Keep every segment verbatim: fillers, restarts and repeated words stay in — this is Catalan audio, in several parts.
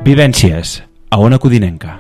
Vivències, a Ona Codinenca.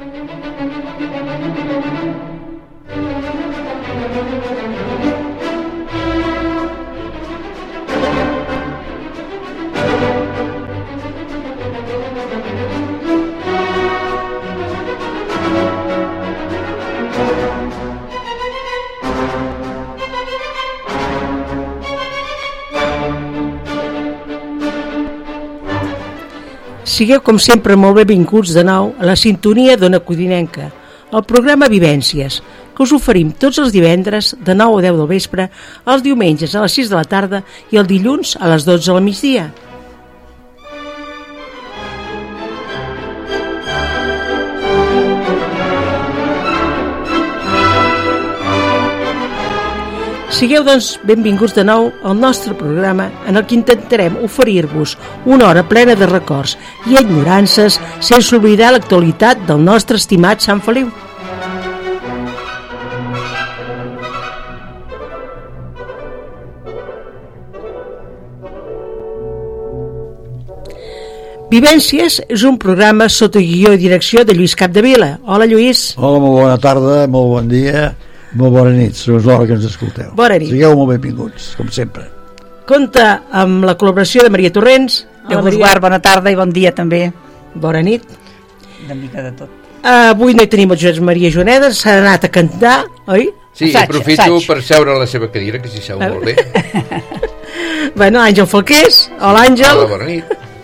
Sigueu, com sempre, molt benvinguts de nou a la sintonia d'Ona Codinenca, el programa Vivències, que us oferim tots els divendres de nou a deu del vespre, els diumenges a les sis de la tarda i el dilluns a les dotze del migdia. Sigueu, doncs, benvinguts de nou al nostre programa en el que intentarem oferir-vos una hora plena de records i enyorances sense oblidar l'actualitat del nostre estimat Sant Feliu. Vivències és un programa sota guió i direcció de Lluís Capdevila. Hola, Lluís. Hola, molt bona tarda, molt bon dia. Molt bona nit, és l'hora que ens escolteu. Bona nit. Sigueu molt benvinguts, com sempre. Compta amb la col·laboració de Maria Torrents. Déu vos guard, bona tarda i bon dia també. Bona nit. Una mica de tot. Uh, avui no hi tenim el Josep Maria Joneda, s'ha anat a cantar, oi? Sí, assaig, aprofito assaig. per seure a la seva cadira, que s'hi seu Ah. molt bé. Bueno, Àngel Falqués, hola Àngel. Hola, bona nit.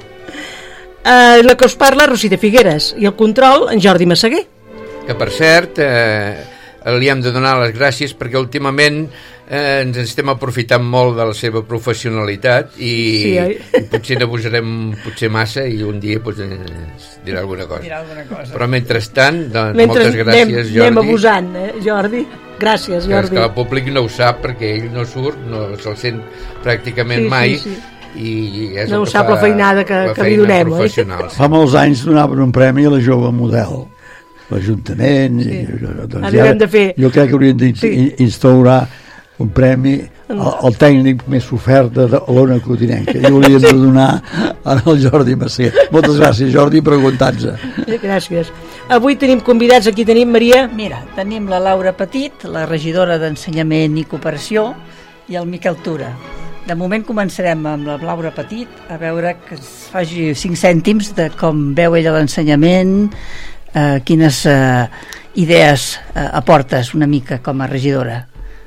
Uh, la que us parla, Rosita Figueres, i el control, en Jordi Massaguer. Que, per cert, eh, li hem de donar les gràcies perquè últimament eh, ens estem aprofitant molt de la seva professionalitat i, Sí, oi? i potser n'abusarem potser massa i un dia pues, eh, dirà alguna cosa. Dirà alguna cosa. Però mentrestant, doncs, Mentre moltes gràcies, anem, Jordi. anem abusant, eh, Jordi? Gràcies, Que és Jordi. que el públic no ho sap perquè ell no surt, no se'l sent pràcticament Sí, sí, mai sí. i és No el ho que sap fa la feinada que- la que li feina donem, oi? professional. Fa molts anys donaven un premi a la jove model, l'Ajuntament. Sí. I, doncs, Ara haurem de fer- Jo crec que haurien d'instaurar un premi al, al tècnic més ofert de l'Ona Codinenca i hauríem de donar al Jordi Macià. Moltes gràcies, Jordi, per aguantar-nos. Eh, Gràcies. Avui tenim convidats, aquí tenim Maria. Mira, tenim la Laura Petit, la regidora d'Ensenyament i Cooperació, i el Miquel Tura. De moment començarem amb la Laura Petit, a veure que es faci cinc cèntims de com veu ella l'ensenyament, eh, quines eh, idees eh, aportes una mica com a regidora.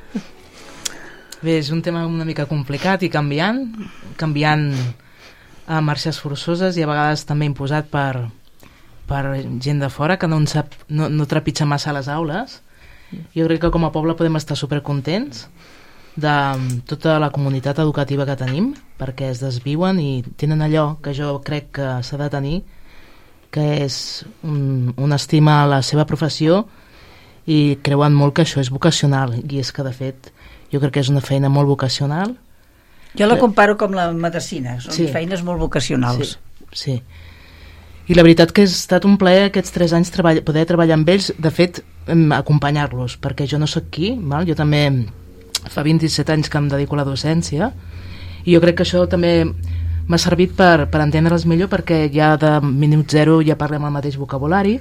Bé, és un tema una mica complicat i canviant, canviant a marxes forçoses i a vegades també imposat per, per gent de fora que no, en sap, no, no trepitja massa a les aules. Jo crec que com a poble podem estar supercontents de tota la comunitat educativa que tenim, perquè es desviuen i tenen allò que jo crec que s'ha de tenir, que és un, una estima a la seva professió i creuen molt que això és vocacional, i és que de fet jo crec que és una feina molt vocacional. Jo la comparo com la medicina, són Sí. feines molt vocacionals. Sí, sí. I la veritat que ha estat un plaer aquests tres anys treball, poder treballar amb ells, de fet em, acompanyar-los, perquè jo no sóc qui, val? Jo també fa vint-i-set anys que em dedico a la docència i jo crec que això també m'ha servit per, per entendre'ls millor, perquè ja de minut zero ja parlem el mateix vocabulari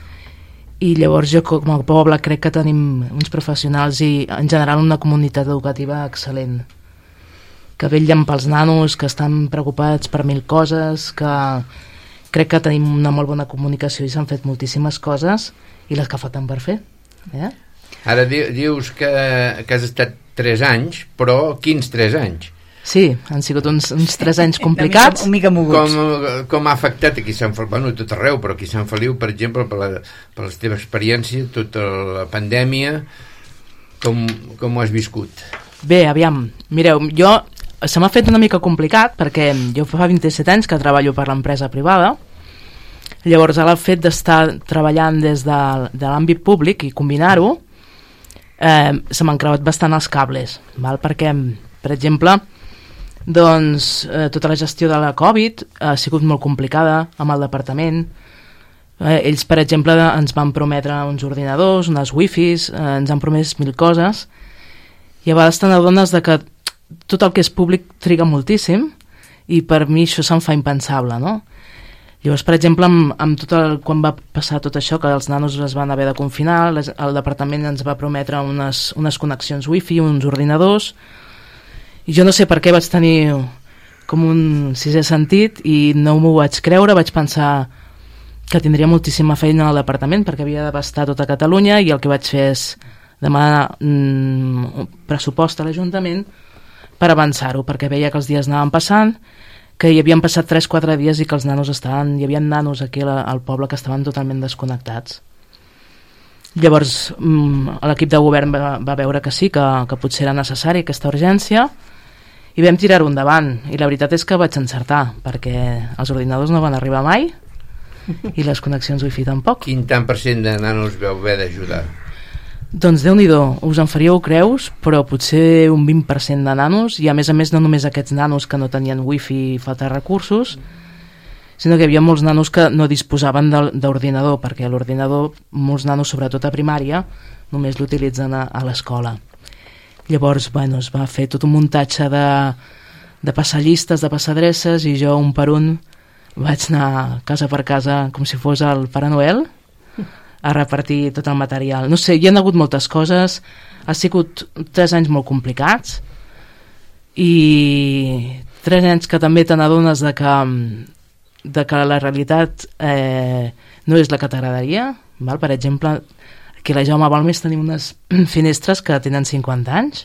i llavors jo com a poble crec que tenim uns professionals i en general una comunitat educativa excel·lent, que vetllen pels nanos, que estan preocupats per mil coses, que crec que tenim una molt bona comunicació i s'han fet moltíssimes coses i les que falten per fer, eh? Ara di dius que, que has estat tres anys, però quins tres anys? Sí, han sigut uns, uns tres anys complicats. Un mica, un mica moguts. Com, com ha afectat aquí a Sant Feliu? Bueno, tot arreu, però aquí a Sant Feliu, per exemple, per la, per la teva experiència, tota la pandèmia, com, com ho has viscut? Bé, aviam, mireu, jo se m'ha fet una mica complicat perquè jo fa vint-i-set anys que treballo per l'empresa privada. Llavors, el fet d'estar treballant des de, de l'àmbit públic i combinar-ho, eh, se m'han creuat bastant els cables, val? Perquè, per exemple, doncs, eh, tota la gestió de la Covid ha sigut molt complicada amb el departament. Eh, ells, per exemple, ens van prometre uns ordinadors, unes wifis, eh, ens han promès mil coses, i a vegades te n'adones de que tot el que és públic triga moltíssim i per mi això se'm fa impensable, no? Llavors, per exemple, amb, amb tot el, quan va passar tot això, que els nanos es van haver de confinar, les, el departament ens va prometre unes, unes connexions wifi, uns ordinadors, i jo no sé per què vaig tenir com un sisè sentit i no m'ho vaig creure, vaig pensar que tindria moltíssima feina al departament perquè havia d'abastar tota Catalunya, i el que vaig fer és demanar mm, un pressupost a l'Ajuntament per avançar-ho, perquè veia que els dies anaven passant, que hi havien passat tres quatre dies i que els nanos estaven, hi havia nanos aquí al, al poble que estaven totalment desconnectats. Llavors mm, l'equip de govern va, va veure que sí, que, que potser era necessari aquesta urgència, i vam tirar-ho endavant, i la veritat és que vaig encertar, perquè els ordinadors no van arribar mai i les connexions wifi tampoc. Quin tant per cent de nanos vau haver d'ajudar? Doncs Déu-n'hi-do, us en faríeu creus, però potser un vint per cent de nanos, i a més a més no només aquests nanos que no tenien wifi i falta recursos, sinó que hi havia molts nanos que no disposaven d'ordinador, perquè l'ordinador, molts nanos, sobretot a primària, només l'utilitzen a, a l'escola. Llavors, bueno, es va fer tot un muntatge de, de passar llistes, de passar adreces, i jo un per un vaig anar casa per casa com si fos el Pare Noel a repartir tot el material. No sé, hi ha hagut moltes coses, ha sigut tres anys molt complicats, i tres anys que també te n'adones de que, de que la realitat eh, no és la que t'agradaria. Per exemple, aquí a la Jaume Balmes tenim unes finestres que tenen cinquanta anys,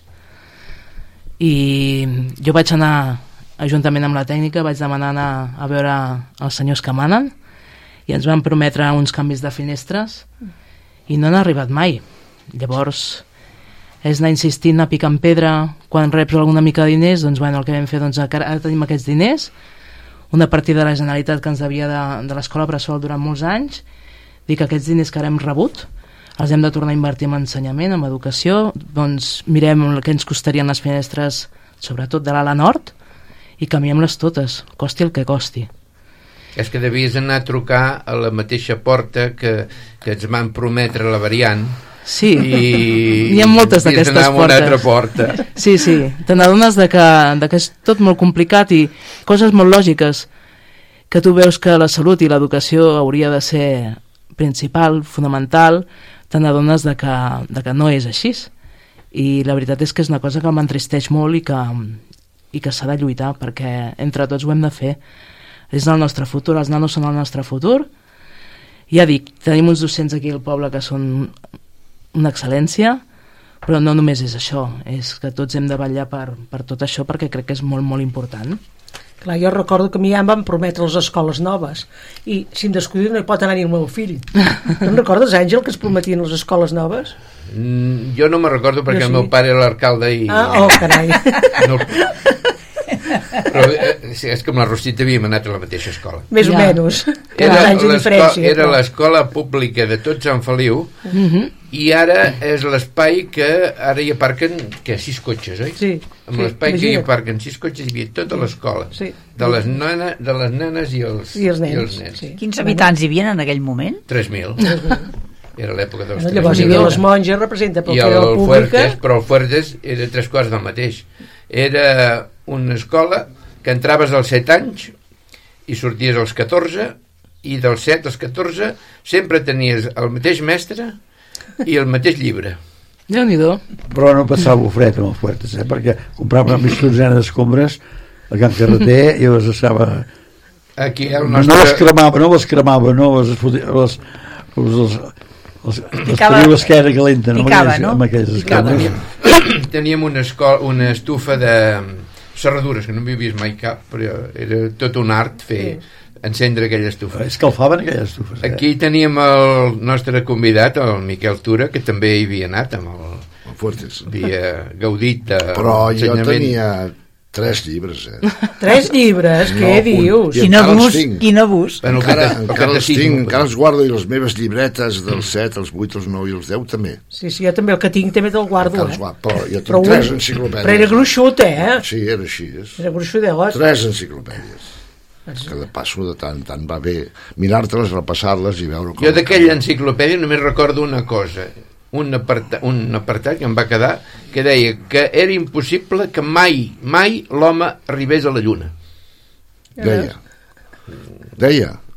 i jo vaig anar, juntament amb la tècnica, vaig demanar anar a veure els senyors que manen, i ens van prometre uns canvis de finestres i no han arribat mai. Llavors és anar insistint, a picar en pedra, quan reps alguna mica de diners, doncs bueno, el que vam fer, doncs ara tenim aquests diners, una partida de la Generalitat que ens devia de, de l'escola bressol durant molts anys, dir que aquests diners que ara hem rebut els hem de tornar a invertir en ensenyament, en educació, doncs mirem el que ens costarien les finestres, sobretot de l'ala nord, i canviem-les totes, costi el que costi. És que devies anar a trucar a la mateixa porta que, que ens van prometre la variant. Sí, i hi ha moltes d'aquestes portes. Una altra porta. Sí, sí, te n'adones de que, de que és tot molt complicat i coses molt lògiques, que tu veus que la salut i l'educació hauria de ser principal, fonamental, te n'adones de que, de que no és així. I la veritat és que és una cosa que m'entristeix molt i que, i que s'ha de lluitar, perquè entre tots ho hem de fer. És el nostre futur, els nanos són el nostre futur. Ja dic, tenim uns docents aquí al poble que són una excel·lència, però no només és això, és que tots hem de vetllar per, per tot això, perquè crec que és molt, molt important. Clar, jo recordo que a mi ja em van prometre les escoles noves, i si em descuido no hi pot anar ni el meu fill. Te'n recordes, Àngel, que es prometien les escoles noves? Mm, jo no me'n recordo perquè sí. El meu pare era l'alcalde i... Ah, oh, carai. No... Però eh, és que amb la Rosita havíem anat a la mateixa escola. Més ja. o menys. Era, era l'escola pública de tot Sant Feliu, uh-huh. i ara és l'espai que ara hi aparquen que sis cotxes, oi? Sí. Amb sí, l'espai que hi aparquen sis cotxes hi havia tota l'escola, sí. de, les nena, de les nenes i els, I els nens. I els nens. Sí. Quins habitants hi havia en aquell moment? tres mil. Era l'època dels no, tres mil. Llavors hi havia les monges, representa pel I que el, era la pública. Fuertes, però el Fuertes era tres quarts del mateix. Era una escola que entraves als set anys i sorties als catorze, i dels set als catorze sempre tenies el mateix mestre i el mateix llibre. Déu-n'hi-do. Però no passava fred amb els Fuertes, eh? Perquè compràvem més dotzena d'escombres a Can Carreter i les estava... Aquí el nostre... No les cremava, no les cremava, no les... les, les, les les, les tenia l'esquena calenta, no? Picava, no? Amb aquelles escombres. Teníem, teníem una, escola, una estufa de serradures, que no m'hi vist mai cap, però era tot un art fer, sí. encendre aquella estufa. Escalfaven aquelles estufes. Eh? Aquí teníem el nostre convidat, el Miquel Tura, que també hi havia anat amb el... Fuertes. Havia gaudit de però jo tenia tres llibres, eh? Tres llibres? No, què dius? Quin abús, quin abús. Bueno, encara, encara els tinc, encara els guardo, i les meves llibretes dels set, els vuit, els nou i els deu també. Sí, sí, jo també el que tinc també te'l guardo, eh? Guardo, però jo tinc però tres un, enciclopèdies. Però era gruixut, eh? Sí, era així. És. Era gruixudet. Tres enciclopèdies. Que de passo de tant tant va bé mirar-te-les, repassar-les i veure com... Jo d'aquella enciclopèdia només recordo una cosa, un apartat, un apartat que em va quedar, que deia que era impossible que mai, mai l'home arribés a la Lluna. Deia. Deia.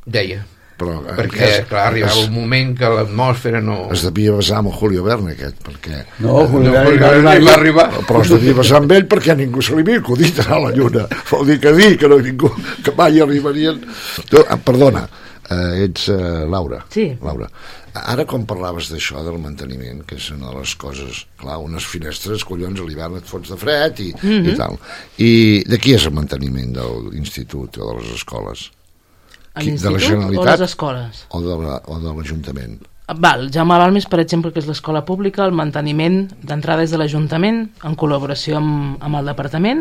Deia. Però, perquè, es, clar, arribava es, un moment que l'atmosfera no... Es devia basar amb Julio Verne, aquest, perquè... No, Julio no, Verne va, va, va arribar. Però es devia basar amb ell perquè ningú se li havia acudit anar a la Lluna. Vol dir que dir que no ningú, que mai arribarien... No, perdona, eh, ets uh, Laura. Sí. Laura. Ara, quan parlaves d'això, del manteniment, que és una de les coses... Clar, unes finestres, collons, a l'hivern et fots de fred i, mm-hmm. i tal. I de qui és el manteniment de l'institut o de les escoles? A Qui, de la l'institut o Generalitat? les escoles? O de la, o de l'Ajuntament? Val, Jaume Balmes, per exemple, que és l'escola pública, el manteniment d'entrada és de l'Ajuntament, en col·laboració amb, amb el Departament,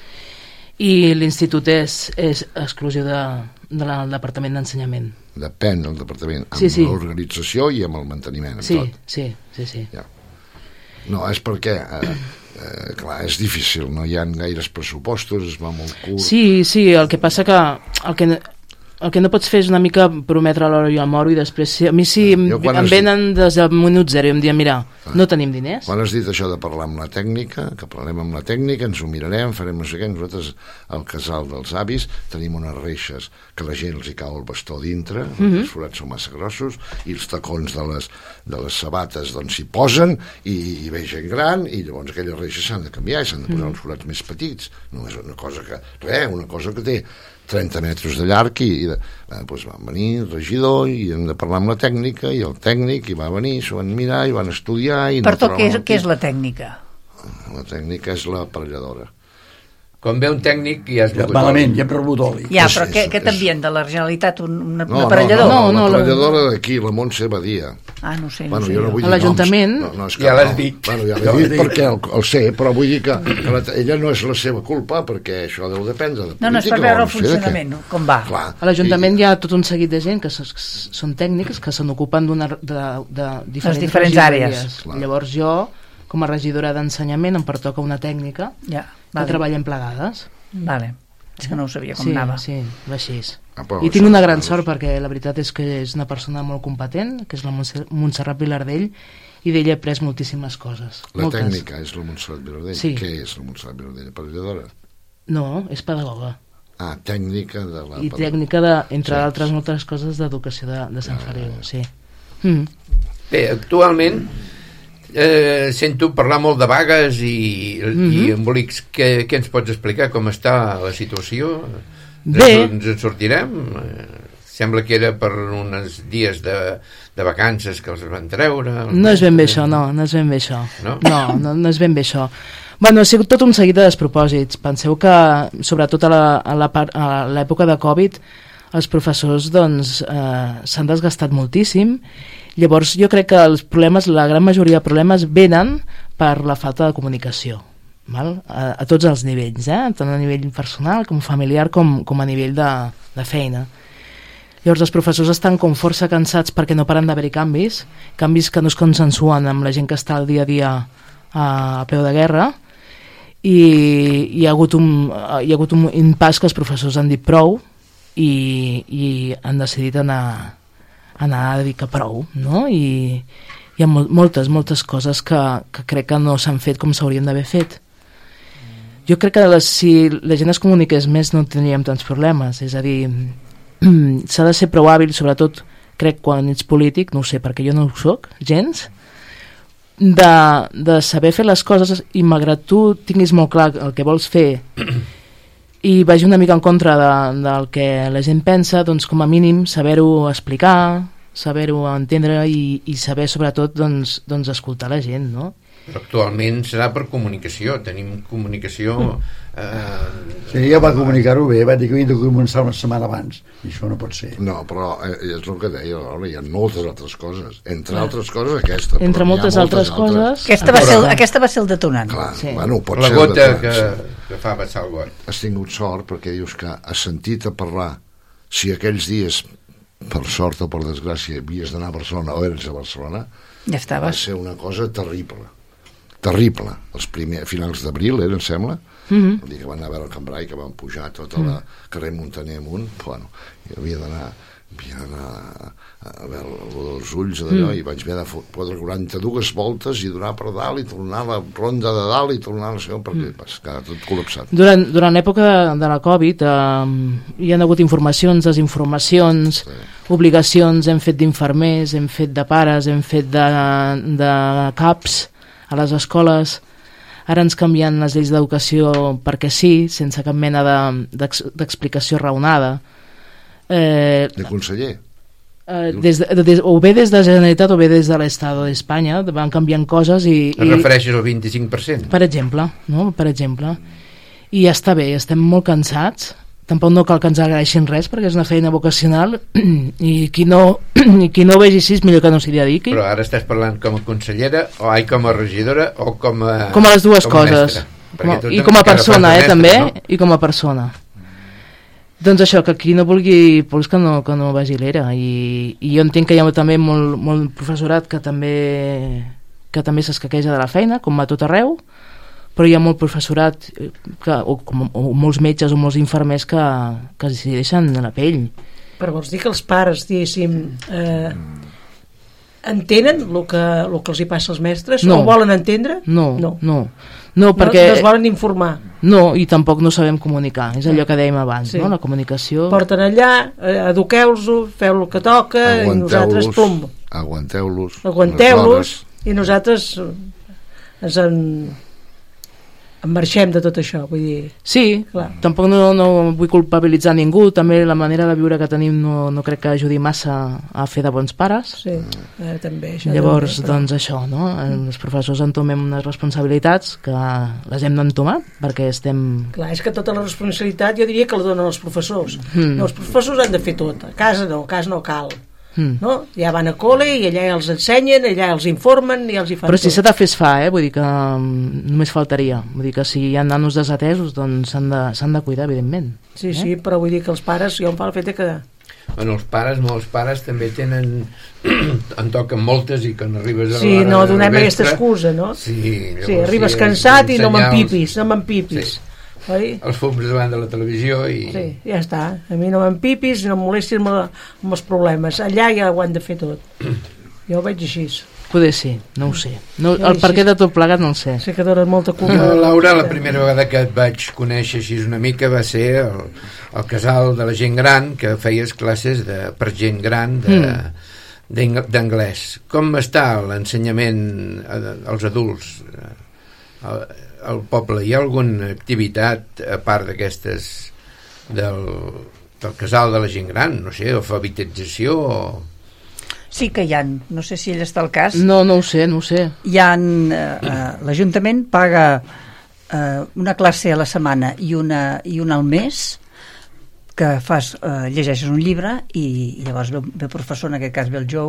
i l'institut és, és exclusiu de, de la, del Departament d'Ensenyament. Depèn del Departament, amb sí, sí. l'organització i amb el manteniment, amb sí, tot. Sí, sí, sí. Ja. No, és perquè, eh, eh, clar, és difícil, no hi ha gaires pressupostos, es va molt curt... Sí, sí, el que passa que... El que el que no pots fer és una mica prometre l'hora i el moro i després, si, a mi si em, em venen dit... des del minut zero i em diuen, mira, ah. no tenim diners. Quan has dit això de parlar amb la tècnica, que parlem amb la tècnica, ens ho mirarem, farem no sé què, nosaltres al casal dels avis tenim unes reixes que la gent els hi cau el bastó dintre, mm-hmm. els forats són massa grossos, i els tacons de les, de les sabates doncs s'hi posen, i, i ve gent gran, i llavors aquelles reixes s'han de canviar i s'han de posar mm. uns forats més petits. No és una cosa que, res, una cosa que té trenta metres de llarg i, i de, eh, doncs van venir el regidor i hem de parlar amb la tècnica i el tècnic i va venir, s'ho van mirar i van estudiar i per no tot, què és, què és la tècnica? La tècnica és l'aparelladora. Quan ve un tècnic ja has ja, malament, ja hem rebut oli. Ja, és, però és, què, què és... t'envien de la Generalitat? Un, una, no, un aparellador? No, no, no, no l'aparelladora la... d'aquí, la Montse Badia. Ah, no sé, no bueno, sé. Jo no vull a l'Ajuntament? No, no, és que, ja l'has no. dit. Bueno, ja l'he dit, dit perquè el, el sé, però vull dir que, que la, ella no és la seva culpa, perquè això deu dependre de política. No, no, és per veure el funcionament, no? Com va. Clar, a l'Ajuntament i... hi ha tot un seguit de gent que són tècnics, que se n'ocupen de, de diferents, diferents àrees. Llavors jo, com a regidora d'ensenyament, em pertoca una tècnica ja, vale. que treballem plegades. Vale. És que no ho sabia com sí, anava. Sí, va així. Ah, però, I tinc una gran sort perquè la veritat és que és una persona molt competent, que és la Montserrat Vilardell, i d'ella he après moltíssimes coses. La moltes. Tècnica és la Montserrat Vilardell? Sí. Què és la Montserrat Vilardell? Aparelladora? No, és pedagoga. Ah, tècnica de la... I tècnica, de, entre sí. altres moltes coses, d'educació de, de Sant Feliu, ja, ja. sí. Mm. Bé, actualment eh, sento parlar molt de vagues i, mm-hmm. i embolics. Què, què ens pots explicar? Com està la situació? Bé. Ens en sortirem? Sembla que era per uns dies de, de vacances que els van treure. No és ben bé això, no, no és ben bé això. No? No, no, no és ben bé això. Bueno, ha sigut tot un seguit de despropòsits. Penseu que, sobretot a l'època de Covid, els professors doncs, eh, s'han desgastat moltíssim. Llavors jo crec que els problemes, la gran majoria de problemes venen per la falta de comunicació, val? A, a tots els nivells, eh? Tant a nivell personal com familiar com, com a nivell de, de feina. Llavors els professors estan com força cansats perquè no paren d'haver-hi canvis, canvis que no es consensuen amb la gent que està al dia a dia a, a peu de guerra, i hi ha hagut un, hi ha hagut un impàs que els professors han dit prou i, i han decidit anar anar a dir que prou, no? I hi ha mol moltes, moltes coses que, que crec que no s'han fet com s'haurien d'haver fet. Jo crec que les, si la gent es comuniqués més no tindríem tants problemes, és a dir, s'ha de ser prou hàbil, sobretot crec quan ets polític, no ho sé, perquè jo no ho soc, gens, de, de saber fer les coses i malgrat tu tinguis molt clar el que vols fer i vagi una mica en contra de, del que la gent pensa, doncs com a mínim saber-ho explicar, saber-ho entendre i, i saber sobretot doncs, doncs escoltar la gent, no? Però actualment serà per comunicació, tenim comunicació... Eh... Sí, ja va comunicar-ho bé, va dir que havia de començar una setmana abans, i això no pot ser. No, però eh, és el que deia, hi ha moltes altres coses, entre altres coses aquesta. Entre moltes, moltes altres, altres coses... Aquesta va, ser, aquesta va ser el detonant. Clar, sí. Bueno, pot la ser gota que, que fa passar el got. Has tingut sort perquè dius que has sentit a parlar, si aquells dies, per sort o per desgràcia, havies d'anar a Barcelona o eres a Barcelona, ja estaves. Va ser una cosa terrible. Terrible. Els primers finals d'abril, eh, em sembla, Mm-hmm. el dia que van anar a veure el Cambrai, que van pujar tota la carrer Muntaner amunt, bueno, hi havia d'anar havia d'anar a, a veure els ulls d'allò, mm. i vaig haver de fotre quaranta-dues voltes i donar per dalt i tornar a la ronda de dalt i tornar a la segona, perquè mm. vas quedar tot col·lapsat. Durant, durant l'època de la Covid eh, hi ha hagut informacions, desinformacions, sí. obligacions, hem fet d'infermers, hem fet de pares, hem fet de, de caps a les escoles. Ara ens canvien les lleis d'educació perquè sí, sense cap mena d'explicació de, raonada. Eh, de conseller? Eh, des de, des, o bé des de la Generalitat o bé des de l'Estado d'Espanya van canviant coses i... Et refereixes al vint-i-cinc per cent? Per exemple, no? Per exemple. I ja està bé, estem molt cansats. Tampoc no cal que ens agraeixin res perquè és una feina vocacional i qui no, i qui no ho vegi així millor que no s'hi dediqui. Però ara estàs parlant com a consellera o ai, com a regidora o com a... Com a les dues com coses. Com a, I com a persona, eh, mestre, també, no? I com a persona. Doncs això, que qui no vulgui pues que no, que no vagi l'era. I, I jo entenc que hi ha també molt, molt professorat que també que també s'escaqueja de la feina, com a tot arreu, però hi ha molt professorat que, o, com, o molts metges o molts infermers que, que s'hi deixen la pell. Però vols dir que els pares, diguéssim, eh, entenen el que, el que els hi passa als mestres? No. O volen entendre? No, no, no. No, perquè... no es volen informar? No, i tampoc no sabem comunicar. És allò que dèiem abans, sí. no? La comunicació... Porten allà, eh, eduqueu-los-ho, feu el que toca, i nosaltres, pum... Aguanteu-los. Aguanteu-los, i nosaltres ens en... en marxem de tot això, vull dir... Sí, clar. Tampoc no, no vull culpabilitzar ningú, també la manera de viure que tenim no, no crec que ajudi massa a fer de bons pares. Sí, eh, també. Això Llavors, també, però... doncs això, no? Els professors entomem unes responsabilitats que les hem d'entomar, perquè estem... Clar, és que tota la responsabilitat jo diria que la donen els professors. Mm. No, els professors han de fer tot, a casa no, a casa no cal. Mm. No? Ja van a col·le i allà els ensenyen, allà els informen i els hi fan però si tot. s'ha de fer es fa, eh? Vull dir que um, només faltaria, vull dir que si hi ha nanos desatesos doncs s'han de, s'han de cuidar, evidentment. Sí, eh? sí, però vull dir que els pares, jo em fa el fet que... Bueno, els pares, molts pares també tenen en toquen moltes i quan arribes a sí, l'hora no donem vestre, aquesta excusa, no? Sí, llavors, sí arribes sí, cansat i no m'empipis, no m'empipis. Sí. Oi? Els fums davant de la televisió i... Sí, ja està, a mi no m'empipis no em molestis amb, amb els problemes allà ja ho han de fer tot jo ho veig així poder sí, no ho sé no, el per què de tot plegat no el sé sé que dones molta culpa no, Laura, la primera vegada que et vaig conèixer així una mica va ser el, el casal de la gent gran que feies classes de, per gent gran de, mm. d'anglès. Com està l'ensenyament als adults al, al poble? Hi ha alguna activitat a part d'aquestes del, del casal de la gent gran? No sé, alfabetització o... Sí que hi ha, no sé si ell està al cas. No, no ho sé, no ho sé. Hi ha, eh, l'Ajuntament paga eh, una classe a la setmana i una, i una al mes que fas, eh, llegeixes un llibre i, i llavors ve, ve el professor, en aquest cas ve el Joe,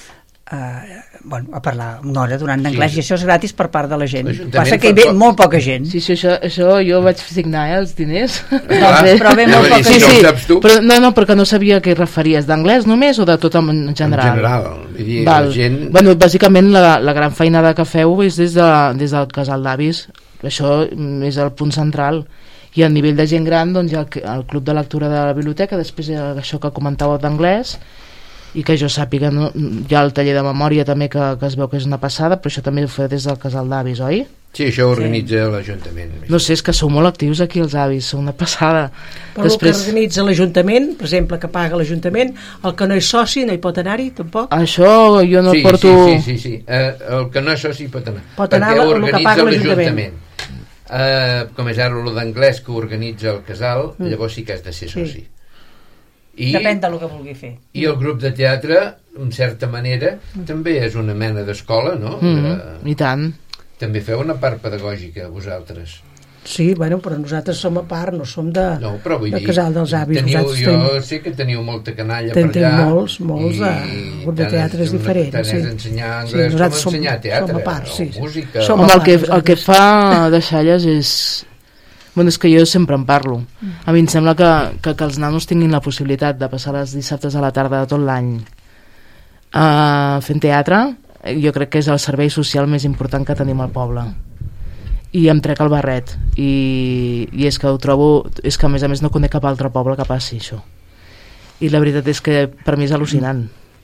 Uh, bueno, a parlar una hora durant anglès sí. I això és gratis per part de la gent passa que hi ve poc... molt poca gent sí, sí, això, això jo vaig signar eh, els diners clar, però ve molt poca sí, gent sí, però, no, no, perquè no sabia què referies d'anglès només o de tot en general en general, dir, Val. La gent... bueno, bàsicament la, la gran feinada que feu és des, de, des del casal d'avis això és el punt central i a nivell de gent gran doncs hi ha el, el club de lectura de la biblioteca després hi ha això que comentàveu d'anglès i que jo sàpiga no, hi ha el taller de memòria també que, que es veu que és una passada però això també ho fa des del casal d'avis, oi? Sí, això ho organitza sí. l'Ajuntament. No sé, és que sou molt actius aquí els avis, sou una passada. Però Després... el que organitza l'Ajuntament, per exemple, que paga l'Ajuntament, el que no és soci no hi pot anar-hi, tampoc? Això jo no sí, porto... Sí, sí, sí, sí. Uh, el que no és soci pot anar. Pot anar perquè el, organitza el que paga l'Ajuntament. Uh, com és ara el d'anglès que organitza el casal, mm. llavors sí que has de ser soci. Sí. I, depèn del que vulgui fer. I el grup de teatre, en certa manera, mm. també és una mena d'escola, no? Mm, uh, I tant. També feu una part pedagògica, vosaltres. Sí, bueno, però nosaltres som a part, no som de, no, però vull de dir, casal dels avis. Teniu, jo ten... sé que teniu molta canalla ten, per allà. Tenim molts, molts, el grup de teatre és diferent. Tant sí. és ensenyar anglès sí, com ensenyar som, teatre, som a part, sí. o música. Som o... el, que, el que fa Deixalles és... Bueno, és que jo sempre en parlo. A mi em sembla que, que, que els nanos tinguin la possibilitat de passar les dissabtes a la tarda de tot l'any uh, fent teatre, jo crec que és el servei social més important que tenim al poble. I em trec el barret. I, i és que ho trobo... És que a més a més no conec cap altre poble que passi això. i la veritat és que per mi és al·lucinant.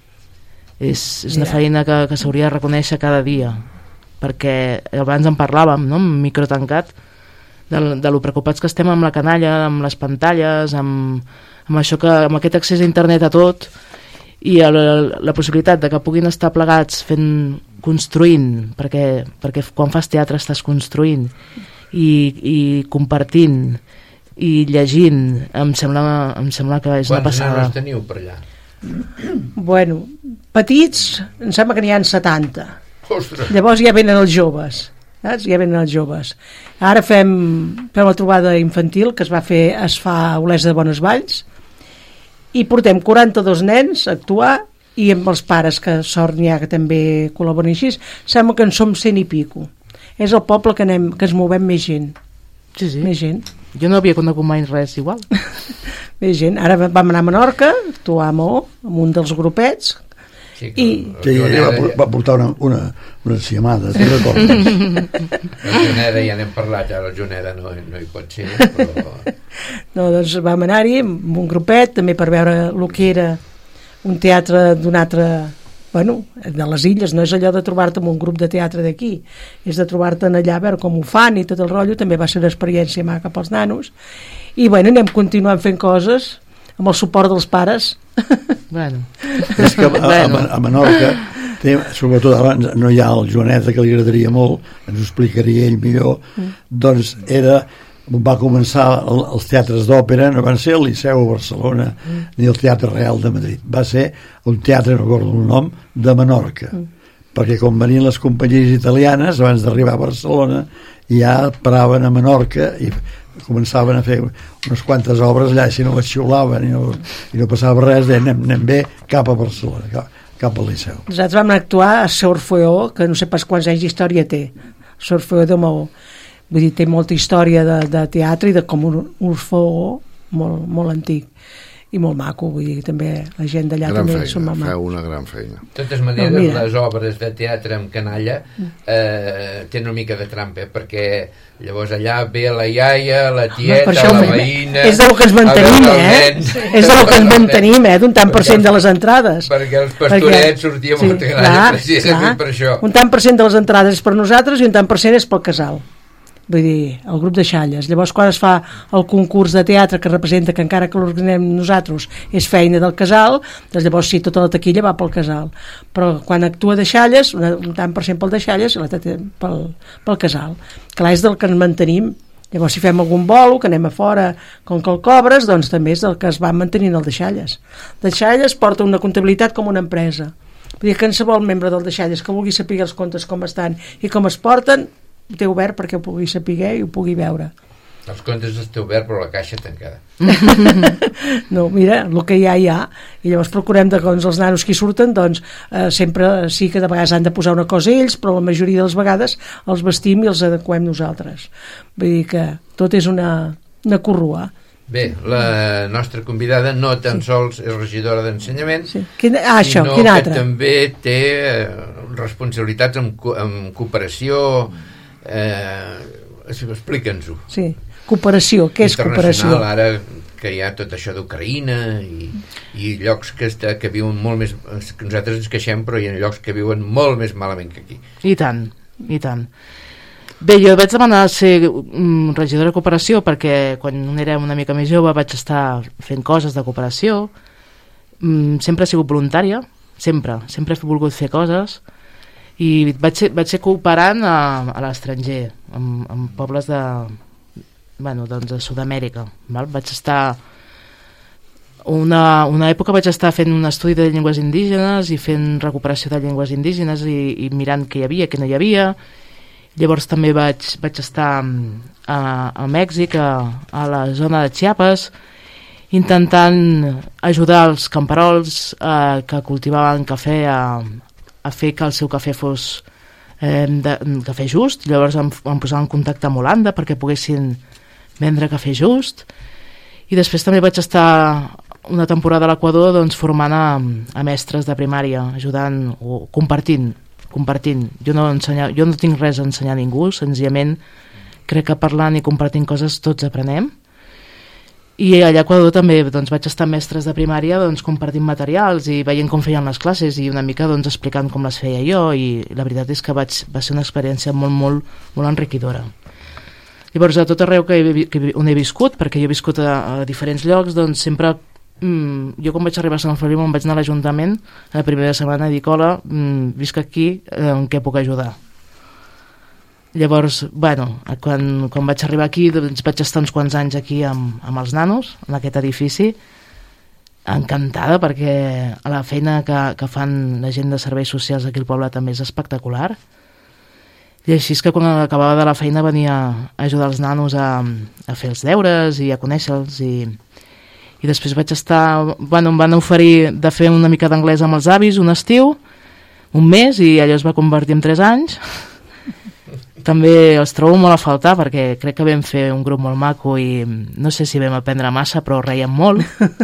És, és una feina que, que s'hauria de reconèixer cada dia, perquè abans en parlàvem, no?, amb micro tancat, de, de lo preocupats que estem amb la canalla, amb les pantalles, amb, amb això que, amb aquest accés a internet a tot, i la, la possibilitat de que puguin estar plegats fent, construint, perquè, perquè quan fas teatre estàs construint i, i compartint i llegint, em sembla, em sembla que és una passada. Quants nanos teniu per allà? Bueno, petits, em sembla que n'hi ha setanta. Ostres! Llavors ja venen els joves, saps? Ja venen els joves. Ara fem, fem la trobada infantil que es va fer, es fa a Olesa de Bonesvalls, i portem quaranta-dos nens a actuar, i amb els pares, que sort n'hi ha que també col·laboren així, sembla que en som cent i pico. És el poble que, anem, que ens movem més gent. Sí, sí. Més gent. Jo no havia conegut mai res igual. Més gent. Ara vam anar a Menorca, a actuar a Maó, amb un dels grupets, Sí, i... que ella va, va portar una, una, una enciamada, te'n recordes? La Junera ja n'hem parlat, ara la Junera no, no hi pot ser, però... No, doncs vam anar-hi amb un grupet, també per veure el que era un teatre d'un altre... Bueno, de les illes, no és allò de trobar-te amb un grup de teatre d'aquí, és de trobar-te allà a veure com ho fan i tot el rotllo. També va ser una experiència maca pels nanos, i bueno, anem continuant fent coses amb el suport dels pares. Bueno. És que a, a, a Menorca té, sobretot abans no hi ha el Joaneta, que li agradaria molt, ens ho explicaria ell millor, mm. doncs era, va començar el, els teatres d'òpera, no van ser el Liceu a Barcelona mm. ni el Teatre Real de Madrid, va ser un teatre, no recordo el nom, de Menorca, mm. perquè quan venien les companyies italianes abans d'arribar a Barcelona ja paraven a Menorca i començaven a fer unes quantes obres allà, i si no les xiulaven i no, i no passava res, deien anem, anem bé cap a Barcelona, cap, cap al Liceu. Nosaltres vam actuar a Sorfeó, que no sé pas quants anys d'història té, Sorfeó de Maó. Vull dir, té molta història de, de teatre i de com un orfeó molt, molt antic i molt maco, vull dir, també la gent d'allà gran també feina, són molt feu una gran feina. De totes maneres, no, les obres de teatre amb canalla eh, tenen una mica de trampa, perquè llavors allà ve la iaia, la tieta, no, la veïna... És del que ens mantenim, eh? És del que ens mantenim, eh? D'un tant per cent de les entrades. Perquè els pastorets sortia molt sí, canalla, precisament per això. Un tant per cent de les entrades és per nosaltres i un tant per cent és pel casal. Vull dir, el grup de Xalles. Llavors, quan es fa el concurs de teatre, que representa que encara que l'organem nosaltres és feina del casal, doncs llavors sí, tota la taquilla va pel casal. Però quan actua de Xalles, un tant per cent pel de Xalles i la pel, pel casal. Clar, és del que ens mantenim. Llavors, si fem algun bolo, que anem a fora, com que el cobres, doncs també és del que es va mantenint el de Xalles. De Xalles porta una comptabilitat com una empresa. Vull dir que qualsevol membre del de Xalles que vulgui saber els comptes com estan i com es porten, ho té obert perquè ho pugui saber i ho pugui veure. Els comptes els té obert però la caixa tancada. No, mira, el que hi ha hi ha, i llavors procurem de, doncs, els nanos que hi surten, doncs eh, sempre sí que de vegades han de posar una cosa ells, però la majoria de les vegades els vestim i els adequem nosaltres. Vull dir que tot és una, una corrua. Bé, la nostra convidada no tan sí. sols és regidora d'ensenyament, sí. Quin, ah, això, sinó quin que altre? també té eh, responsabilitats en, co en cooperació. Eh, explica'ns-ho. Sí, cooperació, què és cooperació? Ara que hi ha tot això d'Ucraïna i, i llocs que, està, que viuen molt més, que nosaltres ens queixem, però hi ha llocs que viuen molt més malament que aquí. I tant, i tant. Bé, jo vaig demanar ser um, regidora de cooperació perquè quan era una mica més jove vaig estar fent coses de cooperació. Um, sempre he sigut voluntària, sempre, sempre he volgut fer coses, i vaig ser, vaig ser cooperant a, a l'estranger, amb, amb pobles de, bueno, doncs de Sud-amèrica. Val? Vaig estar una, una època vaig estar fent un estudi de llengües indígenes i fent recuperació de llengües indígenes i, i mirant què hi havia, què no hi havia. Llavors també vaig, vaig estar a, a Mèxic, a, a la zona de Chiapas, intentant ajudar els camperols eh, que cultivaven cafè a, a fer que el seu cafè fos eh, de, cafè just. Llavors em, em posava en contacte amb Holanda perquè poguessin vendre cafè just, i després també vaig estar una temporada a l'Equador doncs, formant a, a mestres de primària, ajudant o compartint compartint. Jo no, ensenya, jo no tinc res a ensenyar a ningú, senzillament crec que parlant i compartint coses tots aprenem. I allà a Equador també doncs, vaig estar amb mestres de primària doncs, compartint materials i veient com feien les classes i una mica doncs, explicant com les feia jo, i la veritat és que vaig, va ser una experiència molt, molt, molt enriquidora. Llavors, a tot arreu que he, que on he viscut, perquè jo he viscut a, a diferents llocs, doncs sempre, mm, jo quan vaig arribar a Sant Feliu em vaig anar a l'Ajuntament a la primera setmana i dic, hola, mm, visc aquí, eh, en què puc ajudar? Llavors, bueno, quan, quan vaig arribar aquí, doncs vaig estar uns quants anys aquí amb, amb els nanos, en aquest edifici, encantada, perquè la feina que, que fan la gent de serveis socials aquí al poble també és espectacular. I així és que quan acabava de la feina venia a ajudar els nanos a, a fer els deures i a conèixer-los, i, i després vaig estar, bueno, em van oferir de fer una mica d'anglès amb els avis un estiu, un mes, i allò es va convertir en tres anys. També els trobo molt a faltar, perquè crec que vam fer un grup molt maco i no sé si vam aprendre massa, però reiem molt.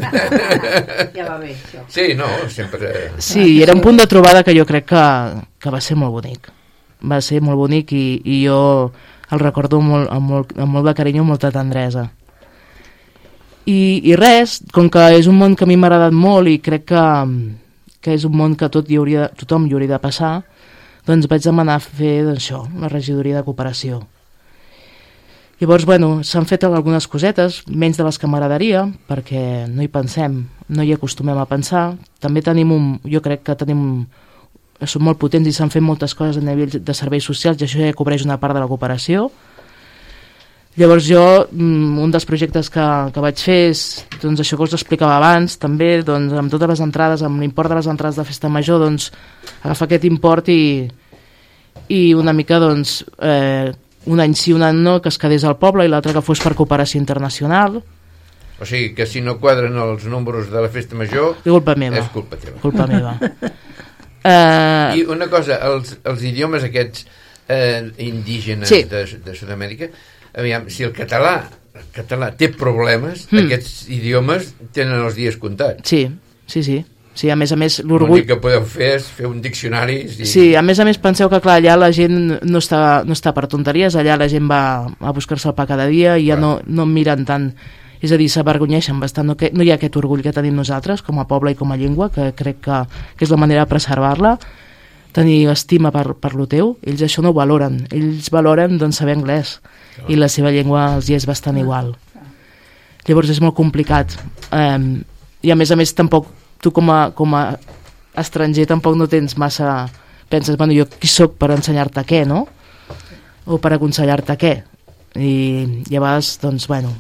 Ja va bé, això. Sí, no, sempre... Sí, era un punt de trobada que jo crec que, que va ser molt bonic. Va ser molt bonic i, i jo el recordo molt, amb, molt, amb molt de carinyo, molta tendresa. I, i res, com que és un món que a mi m'ha agradat molt i crec que, que és un món que tot hi hauria, tothom hi hauria de passar, doncs vaig demanar fer doncs, això, la regidoria de cooperació. Llavors, bueno, s'han fet algunes cosetes, menys de les que m'agradaria, perquè no hi pensem, no hi acostumem a pensar. També tenim un, jo crec que tenim, som molt potents i s'han fet moltes coses a nivell de serveis socials, i això ja cobreix una part de la cooperació. Llavors jo, un dels projectes que, que vaig fer és doncs, això que us explicava abans, també doncs, amb totes les entrades, amb l'import de les entrades de festa major, doncs, agafar aquest import i, i una mica doncs, eh, un any sí, un any no, que es quedés al poble, i l'altre que fos per cooperació internacional. O sigui, que si no quadren els números de la festa major, culpa meva. És culpa teva. Culpa meva. uh... I una cosa, els, els idiomes aquests eh, indígenes sí. de, de Sud-amèrica, aviam, si el català, el català té problemes, mm. aquests idiomes tenen els dies comptats. Sí, sí, sí. Sí, a més a més, l'orgull... L'únic que podeu fer és fer un diccionari... I... Sí, a més a més, penseu que, clar, allà la gent no està, no està per tonteries, allà la gent va a buscar-se el pa cada dia i ja no, no miren tant... És a dir, s'avergonyeixen bastant. No, que, no hi ha aquest orgull que tenim nosaltres, com a poble i com a llengua, que crec que, que és la manera de preservar-la, tenir estima per, per lo teu. Ells això no ho valoren. Ells valoren doncs, saber anglès. I la seva llengua els hi és bastant igual. Llavors és molt complicat. Um, I a més a més tampoc tu com a, com a estranger tampoc no tens massa... Penses, bueno, jo qui soc per ensenyar-te què, no? O per aconsellar-te què? I, i a vegades, doncs, bueno...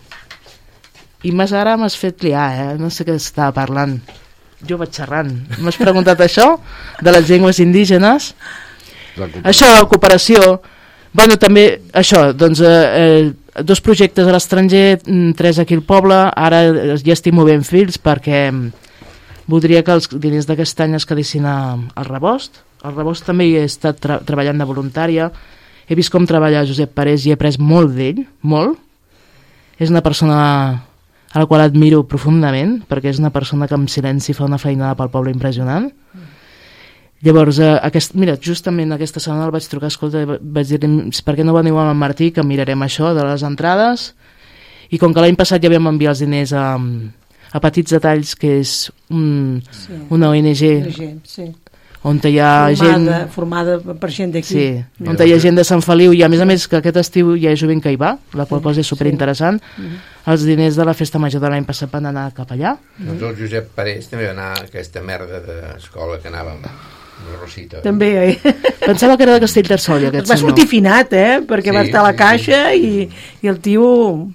I més ara m'has fet liar, eh? No sé què estava parlant. Jo vaig xerrant. M'has preguntat això? De les llengües indígenes? Això, la cooperació... Bueno, també, això, doncs, eh, dos projectes a l'estranger, tres aquí al poble, ara ja estic movent fills perquè voldria que els diners d'aquest any es quedessin a, al Rebost. Al Rebost també hi he estat tra treballant de voluntària, he vist com treballa Josep Parés i he après molt d'ell, molt. És una persona a la qual admiro profundament, perquè és una persona que en silenci fa una feinada pel poble impressionant. Llavors, eh, aquest, mira, justament aquesta setmana el vaig trucar, escolta, vaig dir, per què no veniu amb en Martí, que mirarem això de les entrades, i com que l'any passat ja vam enviar els diners a, a Petits Detalls, que és un, sí, una O N G, sí, on hi ha formada, gent... Formada per gent d'aquí. Sí, on hi ha gent de Sant Feliu, i a més a més que aquest estiu hi ha jovent que hi va, la qual cosa és superinteressant. Sí. Mm-hmm. Els diners de la festa major de l'any passat van anar cap allà. Doncs el Josep Parés també va anar a aquesta merda d'escola que anàvem... Rosita. També, eh? Pensava que era de Castellterçol, aquest va senyor. sortir finat, eh? Perquè sí, va estar a la sí, caixa sí. i, i el tio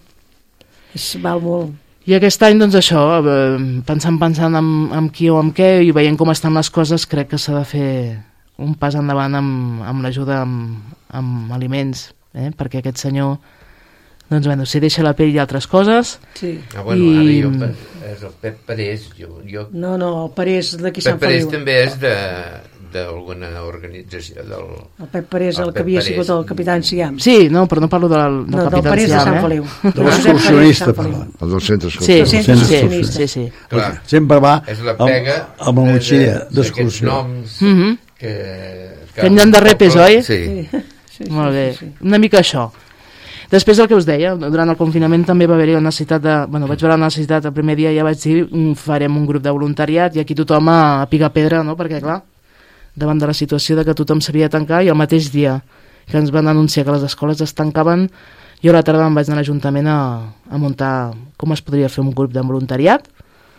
es val molt. I aquest any, doncs això, pensant, pensant en, en qui o en què i veient com estan les coses, crec que s'ha de fer un pas endavant amb, amb l'ajuda amb, amb aliments, eh? Perquè aquest senyor, doncs bueno, si deixa la pell i altres coses. Sí. Ah, bueno, i... ara jo, és el Pep Parés. Jo, jo... No, no, el Parés d'aquí Sant Pep Feliu. Parés també és de... d'alguna organització del... El Pep Parés, el, el que havia Parés. sigut el capità Enciam. Sí, no, però no parlo del, del no, capità del Parés Enciam, de Sant eh? Feliu. De l'excursionista, parlant. El del centre Sí, excursionista. sí, sí, sí, sí. Clar, sempre va és la pega amb, amb la motxilla d'excursió. Noms Mm -hmm. que... Que en lloc de repes, oi? Sí. Sí, sí, Molt bé, sí, sí. una mica això. Després el que us deia, durant el confinament també va haver-hi la necessitat de... Bueno, vaig veure la necessitat, el primer dia ja vaig dir farem un grup de voluntariat i aquí tothom a, a picar pedra, no? Perquè clar, davant de la situació de que tothom s'havia de tancar i el mateix dia que ens van anunciar que les escoles es tancaven, jo a la tarda em vaig anar a l'Ajuntament a, a muntar com es podria fer un grup de voluntariat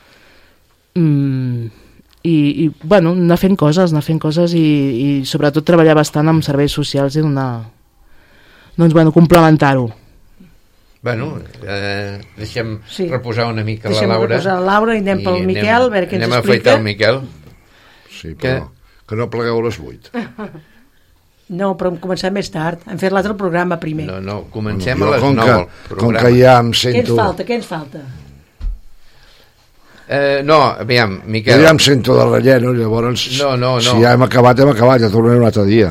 mm, i, i bueno, anar fent coses, anar fent coses i, i sobretot treballar bastant amb serveis socials i donar, doncs bueno, complementar-ho. Bueno, eh, deixem Sí. reposar una mica Deixem la Laura. reposar la Laura i anem pel i Miquel, a veure què ens anem a explica. afaitar el Miquel. Sí, però que no plegueu a les vuit. No, però hem començat més tard. Hem fet l'altre programa primer. No, no, comencem Jo, a les com nou que, el com programa. que ja em Què ens sento... falta? Què ens falta? Eh, no, aviam, Jo Miquel. ja em sento de relleno, llavors... No, no, no. Si ja hem acabat, hem acabat, ja tornarem un altre dia.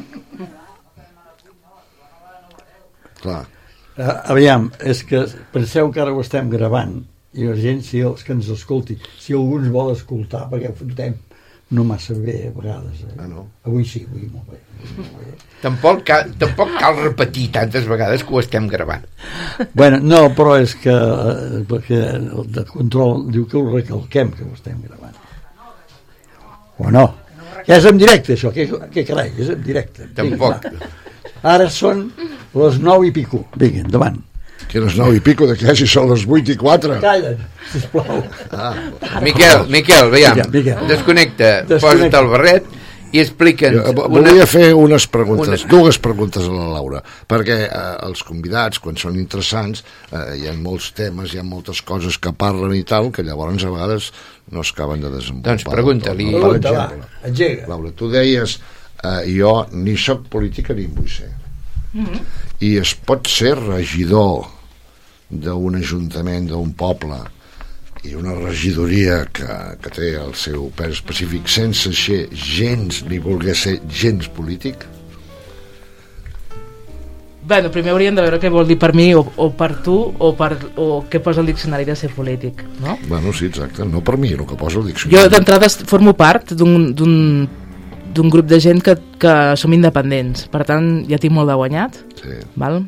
Clar. Uh, aviam, és que penseu que ara ho estem gravant i la gent, si els que ens escolti, si algú ens vol escoltar, perquè ho fotem no massa bé a vegades. Eh? Ah, no? Avui sí, avui molt bé. Molt bé. Tampoc cal, tampoc cal repetir tantes vegades que ho estem gravant. Bueno, no, però és que eh, perquè el de control diu que ho recalquem, que ho estem gravant. O no? Ja és en directe, això. Què, què carai? És en directe. Tampoc. Vinga, ara són les nou i pico. Vinga, endavant. Que les nou i pico de què, si són les vuit i quatre. Calla, sisplau. Ah, Miquel, Miquel, veiem, Miquel, Miquel. desconnecta, Desconnecta. posa't el barret i explica'ns jo, una... volia fer unes preguntes, una- dues preguntes a la Laura, perquè eh, els convidats, quan són interessants, eh, hi ha molts temes, hi ha moltes coses que parlen i tal, que llavors a vegades no es acaben de desenvolupar. Doncs pregunta-li. Per Pregunta, va, exemple, engega. Laura, tu deies, eh, jo ni sóc política ni en vull ser. Mm-hmm. I es pot ser regidor d'un ajuntament, d'un poble, i una regidoria que, que té el seu pes específic sense ser gens ni voler ser gens polític? Bueno, primer hauríem de veure què vol dir per mi o, o per tu o, per, o què posa el diccionari de ser polític, no? Bueno, sí, exacte, no per mi, el que posa el Jo diccionari. d'entrada formo part d'un d'un d'un grup de gent que, que som independents, per tant ja tinc molt de guanyat, Sí. val?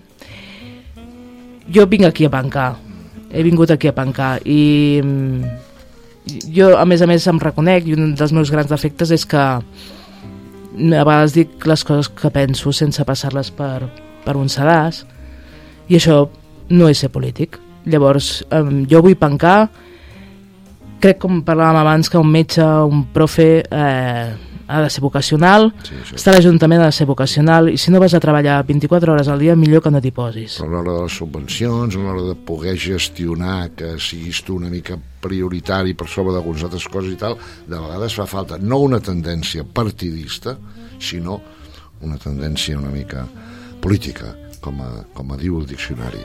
Jo vinc aquí a pencar, he vingut aquí a pencar i mm, jo a més a més em reconec i un dels meus grans defectes és que a vegades dic les coses que penso sense passar-les per, per un sedàs i això no és ser polític. Llavors um, jo vull pencar, crec com parlàvem abans que un metge, un profe eh, ha de ser vocacional, Sí, sí. estar a l'Ajuntament ha de ser vocacional i si no vas a treballar vint-i-quatre hores al dia millor que no t'hi posis. Però a l'hora de les subvencions, a l'hora de poder gestionar que siguis tu una mica prioritari per sobre d'algunes altres coses i tal, de vegades fa falta no una tendència partidista, sinó una tendència una mica política, com a, com a diu el diccionari.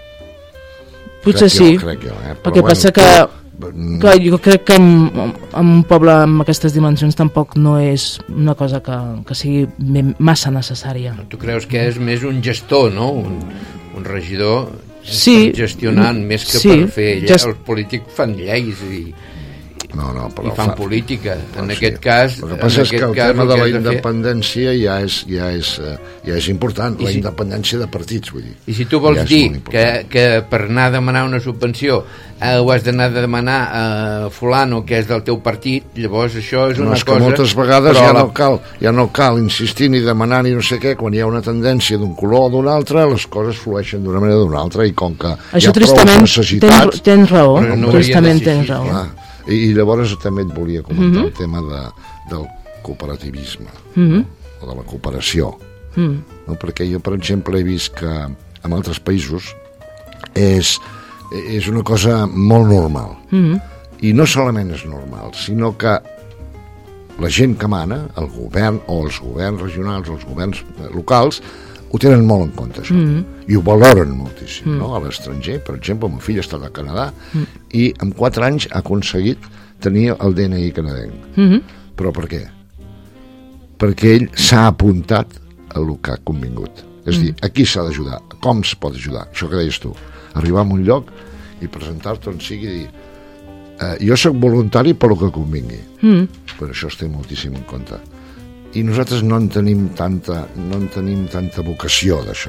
Potser Crec sí, jo, crec jo, eh? el que passa que, que jo crec que en, en un poble amb aquestes dimensions tampoc no és una cosa que, que sigui ben- massa necessària. Tu creus que és més un gestor, no? Un, un regidor Sí. gestionant més que Sí, per fer lleis. gest- Els polítics fan lleis i, No, no, però i fan fa- política. En Però aquest sí. cas... El que en passa és aquest que el cas tema el de que la has fer- independència ja és, ja és, eh, ja és important, I la si- independència de partits, vull dir. I si tu vols Ja és dir molt que, important. que per anar a demanar una subvenció eh, ho has d'anar a demanar a fulano que és del teu partit, llavors això és No, una és que cosa... moltes vegades però ja la- no, cal, ja no cal insistir ni demanar ni no sé què, quan hi ha una tendència d'un color o d'un altre, les coses flueixen d'una manera o d'una altra, i com que Això hi ha prou tristament necessitats... tens, tens raó, Però no hauria tristament de ser tens així, raó. Clar, i, i llavors també et volia comentar Mhm. el tema de, del cooperativisme, Mhm. o de la cooperació, Mm. no? Perquè jo, per exemple, he vist que en altres països és, és una cosa molt normal. Mhm. I no solament és normal, sinó que la gent que mana, el govern o els governs regionals o els governs eh, locals, ho tenen molt en compte, això. Mhm. I ho valoren moltíssim, no? A l'estranger, per exemple, el meu fill està a Canadà i en quatre anys ha aconseguit tenir el D N I canadenc. Mhm. Però per què? Perquè ell s'ha apuntat a el que ha convingut. És a dir, aquí s'ha d'ajudar. Com es pot ajudar? Això que deies tu. Arribar a un lloc i presentar-te on sigui i dir eh, jo sóc voluntari per el que convingui. Mm. Però això es té moltíssim en compte. I nosaltres no en tenim tanta, no en tenim tanta vocació d'això.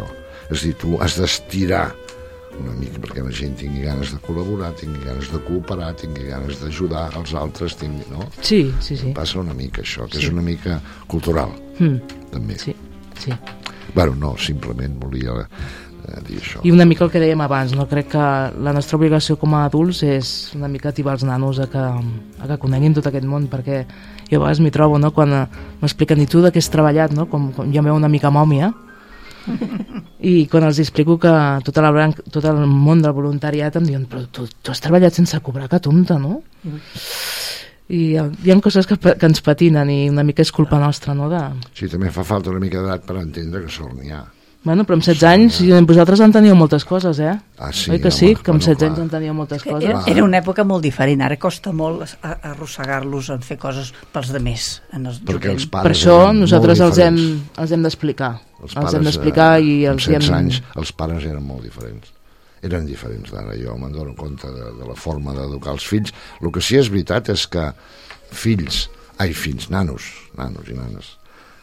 És a dir, tu has d'estirar una mica perquè la gent tingui ganes de col·laborar, tingui ganes de cooperar, tingui ganes d'ajudar als altres, tingui, no? Sí, sí, sí. Passa una mica això, que Sí. és una mica cultural, Mm. també. Sí, sí. Bueno, no, simplement volia eh, dir això. I una mica el que dèiem abans, no? Crec que la nostra obligació com a adults és una mica ativar els nanos a que, a que coneguin tot aquest món, perquè jo a vegades m'hi trobo, no? Quan eh, m'expliquen, i tu de què has treballat, no? Com, com jo em veu una mica mòmia, i quan els explico que tota la branca, tot el món del voluntariat em diuen, però tu, tu has treballat sense cobrar, que tonta, no? I eh, hi ha coses que, pa- que ens patinen i una mica és culpa nostra, no? De... Sí, també fa falta una mica d'edat per entendre que sort n'hi ha. Bueno, però amb setze anys i vosaltres en teníeu moltes coses, eh? Ah, sí, Oi que home, sí? Que amb bueno, setze clar. anys en teníeu moltes Era, coses? era una època molt diferent, ara costa molt a- arrossegar-los en fer coses pels demés. En els Perquè els jovents. pares Per això eren nosaltres molt els hem, diferents. els hem d'explicar. Els Els hem d'explicar eh, i amb els hi hem... setze anys els pares eren molt diferents. Eren diferents d'ara, jo me'n dono compte de, de la forma d'educar els fills. El que sí és veritat és que fills, ai, fills, nanos, nanos i nanes,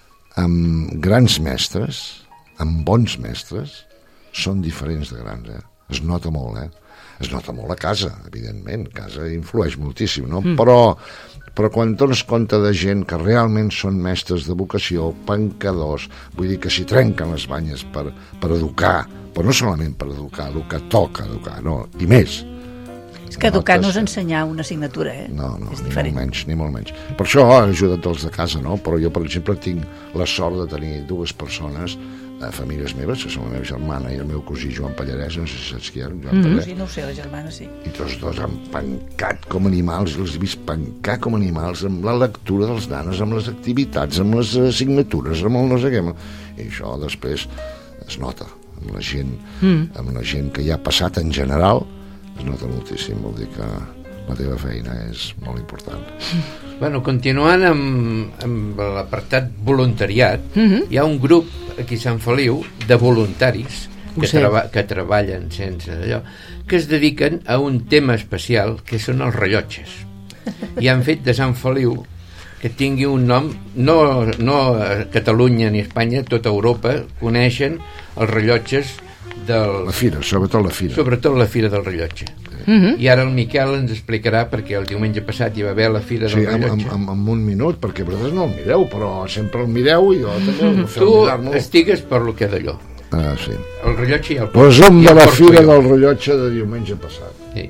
amb grans mestres, amb bons mestres, són diferents de grans, eh? Es nota molt, eh? Es nota molt a casa, evidentment, a casa influeix moltíssim, no? Mm. Però, però quan dones compte de gent que realment són mestres de vocació, pencadors, vull dir que s'hi trenquen les banyes per, per educar, però no solament per educar, el que toca educar, no, i més. És que educar no és ensenyar una assignatura, eh? No, no, és ni diferent. molt menys, ni molt menys. Per això he ajudat els de casa, no? Però jo, per exemple, tinc la sort de tenir dues persones, eh, famílies meves, que són la meva germana i el meu cosí Joan Pallarès, no sé si saps qui era, Joan mm. Sí, no ho sé, la germana sí. I tots dos han pencat com animals, els he vist pencar com animals amb la lectura dels nanos, amb les activitats, amb les assignatures, amb el no sé què. I això després es nota amb la gent, mm. amb la gent que ja ha passat en general, es nota moltíssim, vol dir que la teva feina és molt important. Bueno, continuant amb, amb l'apartat voluntariat, Mhm. hi ha un grup aquí a Sant Feliu de voluntaris Ho que, sé. treba, que treballen sense allò, que es dediquen a un tema especial que són els rellotges, i han fet de Sant Feliu que tingui un nom, no, no a Catalunya ni a Espanya, tota Europa coneixen els rellotges del, La fira, sobretot la fira. sobretot la Fira del Rellotge. Mhm. I ara el Miquel ens explicarà, perquè el diumenge passat hi va haver la Fira Sí, del amb, Rellotge. amb, amb, amb un minut, perquè vosaltres no el mireu, però sempre el mireu i jo també el feu Tu mirar-me. estigues per lo que d'allò. Ah, sí. El rellotge i el Resum i de el la porto fira jo. del rellotge de diumenge passat. Sí.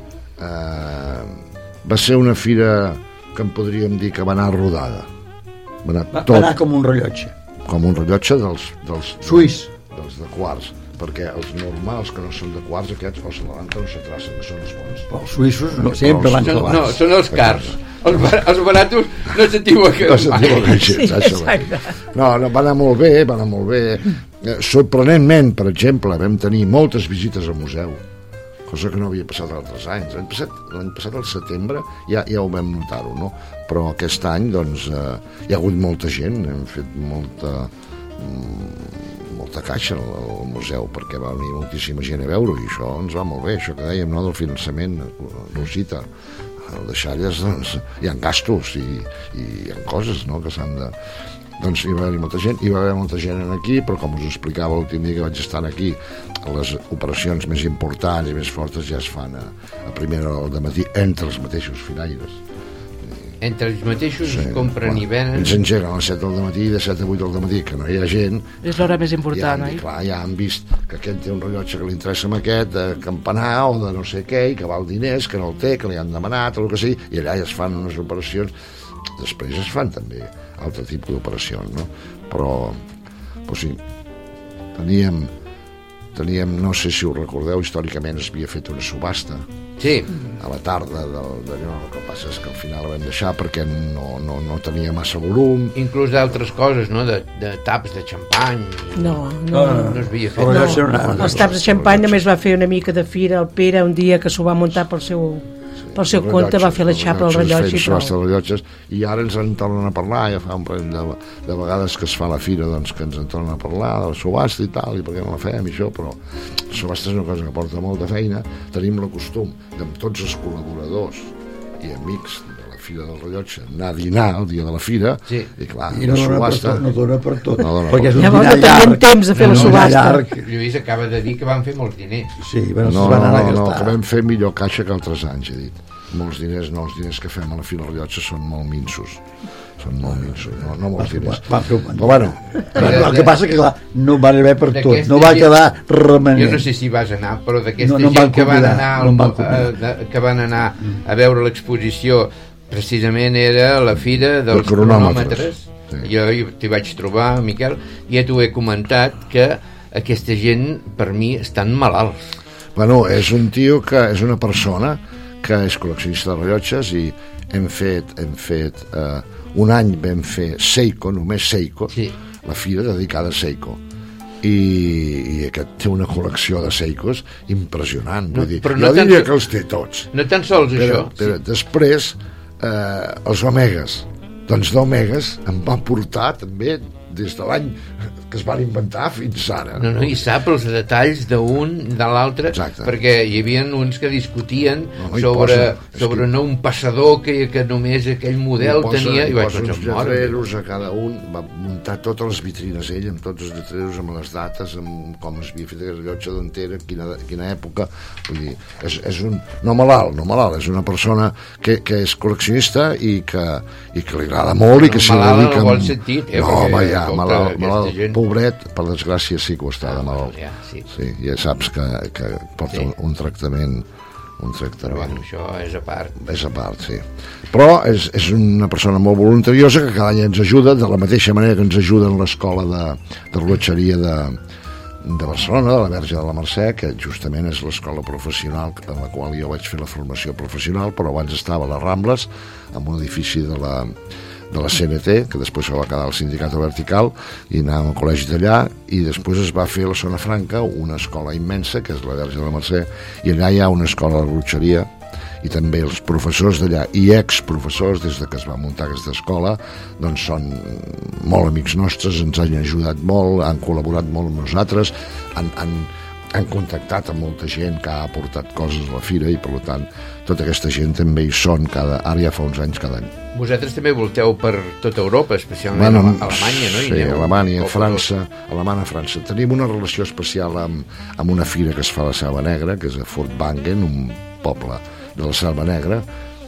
Uh, va ser una fira que en podríem dir que va anar rodada. Va anar Va, va tot anar com un rellotge. com un rellotge dels, dels, Suís. dels de quarts, perquè els normals que no són de quarts, aquests o se levanten o se tracen, que són els bons. Però els suïssos no, sempre van No, no, clavats. són els cars. Els, bar els baratos no s'equivoquen No s'equivoquen mai. gens, Sí, exacte. no, no, va anar molt bé, va anar molt bé. Eh, sorprenentment, per exemple, vam tenir moltes visites al museu, cosa que no havia passat altres anys. L'any passat, l'any passat al setembre, ja, ja ho vam notar-ho, no? Però aquest any, doncs, eh, hi ha hagut molta gent, hem fet molta, mm, molta caixa al, al museu, perquè va venir moltíssima gent a veure-ho, i això ens va molt bé, això que dèiem, no?, del finançament, Rosita. Al deixar-les, doncs, hi ha gastos i, i hi ha coses, no?, que s'han de... Doncs hi va haver molta gent, hi va haver molta gent aquí, però com us explicava l'últim dia que vaig estar aquí, les operacions més importants i més fortes ja es fan a, a primera hora del matí entre els mateixos finaires. Entre ells mateixos Sí, es compren clar, i venen. Ens engeguen a les set del matí, de set a vuit del matí, que no hi ha gent, És l'hora més ja important, han, oi? clar, ja han vist que aquest té un rellotge que li interessa amb aquest, de campanar o de no sé què, i que val diners, que no el té, que li han demanat, o el que sigui, i allà ja es fan unes operacions. Després es fan també altre tipus d'operacions, no? Però, però sí, teníem, teníem, no sé si ho recordeu, històricament es havia fet una subhasta Sí, a la tarda del- d'allò, el que passa és que al final la vam deixar perquè no, no, no tenia massa volum. inclús d'altres coses, no?, de, de taps de xampany. No, No, no. no, No no. es havia El fet. rellotge no anava. Els taps de xampany només va fer una mica de fira al Pere un dia que s'ho va muntar pel seu, pel seu Els compte, va rellotges, fer la els xapa al rellotges, rellotge fent i prou. subhasta de rellotges, i ara ens en tornen a parlar, ja fa un parell de, de vegades que es fa la fira, doncs que ens en tornen a parlar de la subhasta i tal, i per què no la fem i això, però la subhasta és una cosa que porta molta feina. Tenim el costum de tots els col·laboradors i amics de la Fira del Rellotge, anar a dinar el dia de la Fira, sí. i clar, I no la dona per subhasta... tot, no dona per tot. No dona perquè per és un Llavors dinar no tenien llarg. temps de fer la un dinar subhasta. llarg. Lluís acaba de dir que van fer molts diners. Sí, bueno, No, es van no, anar a no, no, gastar. que vam fer millor caixa que altres anys, he dit. Molts diners, no, els diners que fem a la Fira del Rellotge són molt minsos. Són molt minsos, no, no molts diners. Va fer un bon Però bueno, Però el que passa que, clar, no va haver per tot, D'aquesta no va gent- quedar remenent. Jo no sé si vas anar, però d'aquesta No, no em gent van que van convidar, anar, no em van al- convidar. a, de, que van anar a veure l'exposició, precisament era la fira dels De cronòmetres. cronòmetres. Sí. Jo hi- t'hi vaig trobar, Miquel, i ja t'ho he comentat, que aquesta gent, per mi, estan malalts. bueno, és un tio que és una persona que és col·leccionista de rellotges i hem fet, hem fet eh, un any vam fer Seiko, només Seiko, Sí. la fira dedicada a Seiko. I, i aquest té una col·lecció de Seikos impressionant, No, vull dir, però no jo tant- diria que els té tots. No tan sols Però, això. però després eh, els Omegas, doncs d'Omegas em van portar també des de l'any que es van inventar fins ara. No, no, i sap els detalls d'un, de l'altre, Exacte. perquè hi havia uns que discutien No, no hi sobre, posa, és sobre que- no un passador que, que només aquell model Hi posa, tenia, hi i vaig posa uns pensar, mare lletreros a cada un, va muntar totes les vitrines ell, amb tots els lletreros, amb les dates, amb com es havia fet el rellotge d'on era, quina, quina època, vull dir, és, és un, no malalt, no malalt, és una persona que, que és col·leccionista i que, i que li agrada molt i que No, s'hi malalt en dedica... el bon sentit, eh, no, perquè, home, ja, escolta, malalt, aquesta malalt, gent- pobret, per desgràcia sí que ho està de malalt. ja, sí. Sí, ja saps que, que porta Sí. un, un tractament un Però tractament bueno, això és a part. és a part, sí. Però és, és una persona molt voluntariosa que cada any ens ajuda, de la mateixa manera que ens ajuda en l'escola de, de rellotgeria de, de Barcelona, de la Verge de la Mercè, que justament és l'escola professional en la qual jo vaig fer la formació professional, però abans estava a les Rambles, en un edifici de la, de la C N T, que després se va quedar al Sindicato Vertical, i anàvem al col·legi d'allà, i després es va fer a la Zona Franca una escola immensa, que és la Verge de la Mercè, i allà hi ha una escola de rellotgeria, i també els professors d'allà i exprofessors, des de que es va muntar aquesta escola, doncs són molt amics nostres, ens han ajudat molt, han col·laborat molt amb nosaltres, han, han, han contactat amb molta gent que ha aportat coses a la fira, i per tant tota aquesta gent també hi són cada, ara ja fa uns anys cada any. Vosaltres també volteu per tota Europa, especialment Bueno, a Alemanya, no? I sí, aneu Alemanya, poc a França, Alemanya, França. Tenim una relació especial amb, amb una fira que es fa a la Selva Negra, que és a Furtwangen, un poble de la Selva Negra,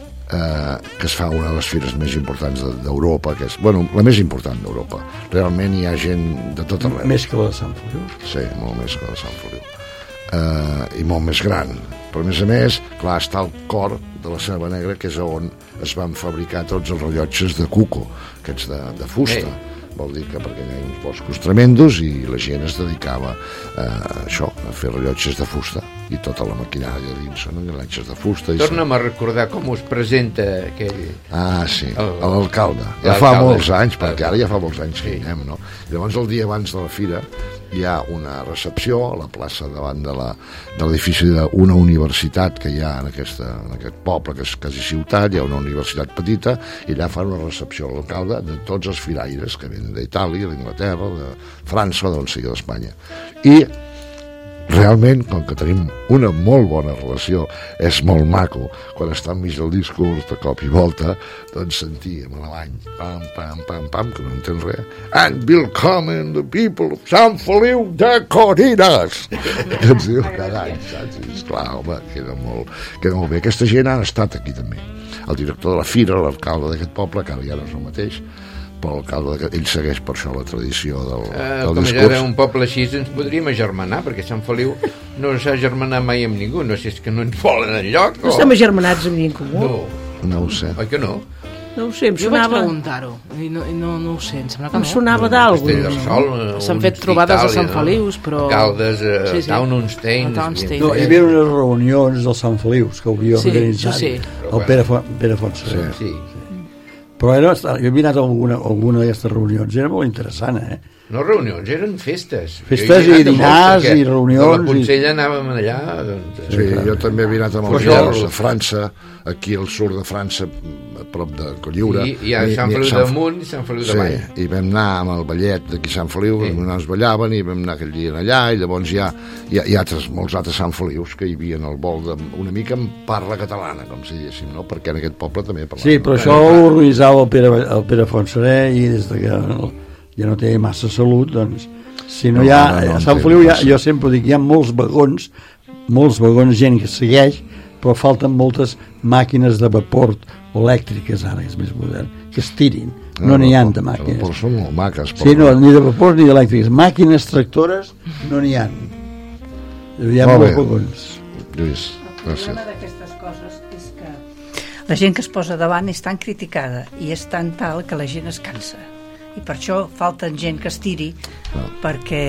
eh, que es fa una de les fires més importants de- d'Europa, que és, bueno, la més important d'Europa. Realment hi ha gent de tot arreu. Més que la de Sant Feliu. Sí, molt més que la de Sant Feliu. Uh, I molt més gran. Però, a més a més, clar, està al cor de la Selva Negra, que és on es van fabricar tots els rellotges de cuco, aquests de, de fusta. Ei. Vol dir que perquè hi ha uns boscos tremendos i la gent es dedicava a això, a fer rellotges de fusta. I tota la maquinària dins són rellotges de fusta. I Torna'm a recordar com us presenta aquell... Ah, sí, El- l'alcalde. Ja fa l'alcalde. molts anys, perquè ara ja fa molts anys que Sí. hi anem, no? I llavors, el dia abans de la fira, hi ha una recepció a la plaça davant de la, de l'edifici d'una universitat que hi ha en, aquesta, en aquest poble, que és quasi ciutat, hi ha una universitat petita, i allà fan una recepció a l'alcalde de tots els firaires que venen d'Itàlia, d'Inglaterra, de França, d'on sigui d'Espanya. I realment, com que tenim una molt bona relació, és molt maco, quan està enmig del discurs de cop i volta, doncs sentir en alemany, pam, pam, pam, pam, que no entén res, and willkommen the people of Sant Feliu de Codines, que ens diu cada any, saps? I esclar, home, queda molt, queda molt bé. Aquesta gent han estat aquí també. El director de la fira, l'alcalde d'aquest poble, que ara ja no és el mateix, però l'alcalde, d'aquest- ell segueix per això la tradició del, Eh, del com discurs. era un poble així ens podríem agermanar, perquè Sant Feliu no s'ha agermanat mai amb ningú, no sé si és que no ens volen enlloc No o... estem agermanats amb ningú. No, No ho sé. oi que no? No ho sé, em Jo vaig sonava, preguntar-ho i no, i no, no ho sé, em sembla que em no. sonava d'algú. Castellterçol, eh, S'han uns fet trobades a d'Itàlia, Sant Felius, però- Caldes, eh, Sí, sí. Townstein... A Townstein. No, hi havia unes reunions del Sant Felius que hauria Sí, organitzat això sí. el Pere, Fon, Pere Fontsera. Sí. Però era, jo he anat a alguna, a alguna d'aquestes reunions, era molt interessant, eh? No reunions, eren festes. Festes i dinars i reunions. De la Consella i... anàvem allà. Doncs... Sí, jo també he anat amb els gerros a França, aquí al sud de França, a prop de Colliure. I, i a Sant Feliu damunt i Sant Feliu de Vall. Sí, i vam anar amb el ballet d'aquí Sant Feliu, sí. On ens ballaven, i vam anar aquell dia allà, i llavors hi ha, hi ha, hi ha altres, molts altres Sant Felius que hi havia en el vol de, una mica en parla catalana, com si diguéssim, no? Perquè en aquest poble també parlaven. Sí, però això ho organitzava el Pere, el Pere Fontserè, i des de que ja no té massa salut, doncs si no, no hi ha, no, no, a Sant Feliu ha, jo sempre dic, hi ha molts vagons molts vagons, gent que segueix, però falten moltes màquines de vapor elèctriques, ara és més modern, que es tirin, no n'hi ha de màquines. Però són molt maques. Sí, no, ni de vapor ni d'elèctriques, màquines tractores no n'hi ha. Hi ha molts vagons. Lluís, gràcies. El problema d'aquestes coses és que la gent que es posa davant és tan criticada i és tan tal que la gent es cansa. I per això falten gent que es tiri, no. Perquè...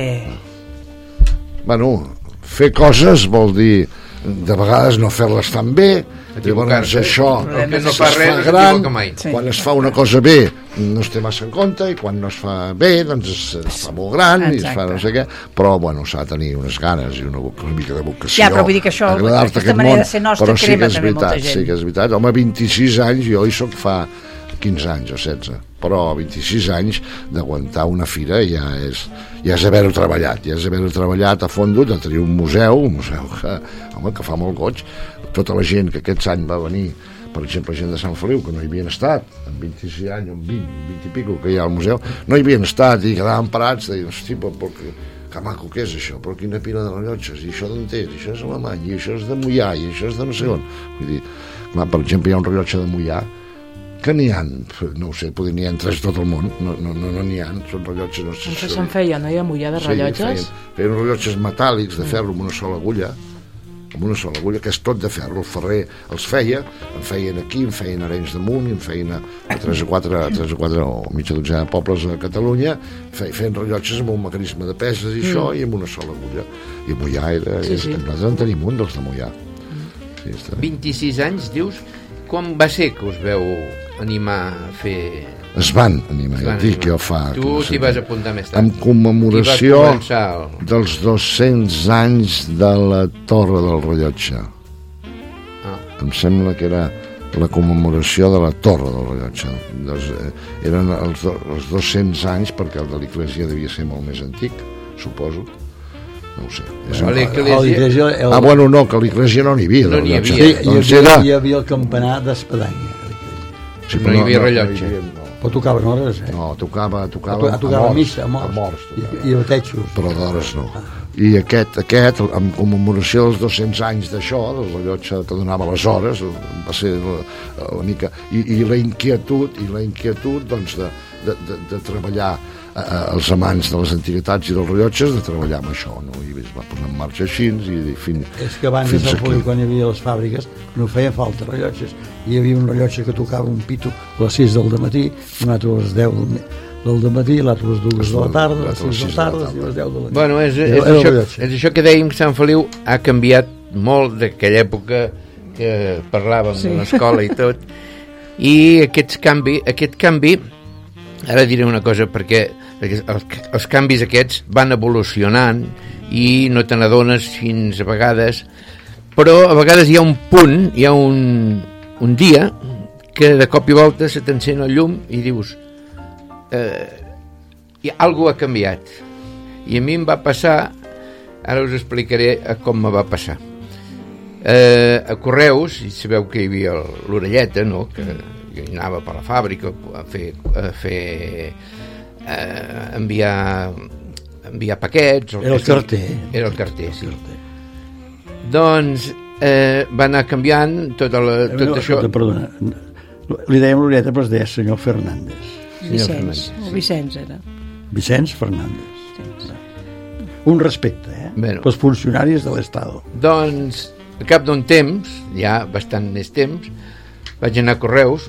Bueno, fer coses vol dir de vegades no fer-les tan bé, llavors això el que no es fa res fa gran, mai. Sí. Quan es fa una cosa bé no es té massa en compte, i quan no es fa bé doncs es, es fa molt gran. Exacte. I es fa no sé què, però bueno, s'ha de tenir unes ganes i una, una mica de vocació. Ja, però vull dir que això, aquesta manera de ser nostra, però sí que és veritat, sí que és veritat. Home, vint-i-sis anys, jo hi soc fa quinze anys o setze, però vint-i-sis anys d'aguantar una fira ja és, ja és haver-ho treballat, ja és haver-ho treballat a fondo, de tenir un museu, un museu que, home, que fa molt goig. Tota la gent que aquests anys va venir, per exemple, gent de Sant Feliu, que no hi havien estat, amb vint-i-sis anys, amb vint, vint i pico, que hi ha al museu, no hi havien estat i quedaven parats, deien, hosti, però, però que, que maco que és això, però quina pila de rellotges, i això d'on és, i això és alemany, i això és de Moià, i això és de no sé on. Vull dir, clar, per exemple, hi ha un rellotge de Moià, que n'hi ha, no ho sé, potser n'hi ha tres tot el món, no n'hi no, no, no ha, són rellotges... No sé si se'n feia, no hi ha Moià de rellotges? Sí, feien, feien rellotges metàl·lics de ferro amb una sola agulla, amb una sola agulla, que és tot de ferro. El ferrer els feia, en feien aquí, en feien a Arenys de Munt, i en feien a tres o quatre, tres o quatre o mitja dotzena de pobles a Catalunya, feien rellotges amb un mecanisme de peses i això, mm. i amb una sola agulla. I Moià era... Sí, sí. Nosaltres en tenim un dels de Moià. Sí, està. vint-i-sis anys, dius? Com va ser que us veu animar a fer... Es van animar, es van ja dic jo fa... Tu t'hi vas apuntar més tard. En commemoració el... dels dos-cents anys de la Torre del Rellotge. Ah. Em sembla que era la commemoració de la Torre del Rellotge. Doncs, eh, eren els, do, els dos-cents anys, perquè el de l'Església devia ser molt més antic, suposo. No ho sé. És un... l'Església... El... Ah, bueno, no, que l'Església no n'hi havia. No n'hi havia. Sí, doncs hi, havia, era... hi havia el campanar d'espadanya. Sí, però no hi havia no, rellotge. No, no. Però tocaven hores, eh? No, tocava, tocava a, tocava a morts. Missa, a morts. A morts I, i a batejos. Però d'hores no. Ah. I aquest, aquest, en commemoració dels dos-cents anys d'això, del rellotge que donava les hores, va ser la, la mica... I, i la inquietud, i la inquietud, doncs, de, de, de, de treballar eh, els amants de les antiguitats i dels rellotges, de treballar amb això, no? I es va posar en marxa així, i fin, és que abans de Sant Feliu, quan hi havia les fàbriques, no feien falta rellotges. Hi havia un rellotge que tocava un pito a les sis del dematí, un altre a les deu del, del dematí, l'altre a les dues de la tarda, a les sis de la tarda i a les deu de la nit. Bueno, és, és, és, això, és això que dèiem que Sant Feliu ha canviat molt d'aquella època que parlàvem sí. de l'escola i tot, i aquests canvi, aquest canvi, ara diré una cosa, perquè, perquè els, els canvis aquests van evolucionant i no te n'adones fins a vegades, però a vegades hi ha un punt, hi ha un, un dia que de cop i volta se t'encén el llum i dius eh, i alguna ha canviat. I a mi em va passar, ara us explicaré com me va passar. Eh, a Correus, i sabeu que hi havia l'orelleta, no? Que jo anava per la fàbrica a fer, a fer eh, enviar enviar paquets. Era el carter. Era el carter, sí. El carter. Doncs eh, va anar canviant tot, la, tot no, això. Perdona, li dèiem l'orelleta, però es deia senyor Fernández. Vicenç, Fernández, sí. Vicenç era. Vicenç Fernández. Sí. Un respecte, eh? Bueno, pels funcionaris de l'Estado. Doncs, al cap d'un temps, ja bastant més temps, vaig anar a Correus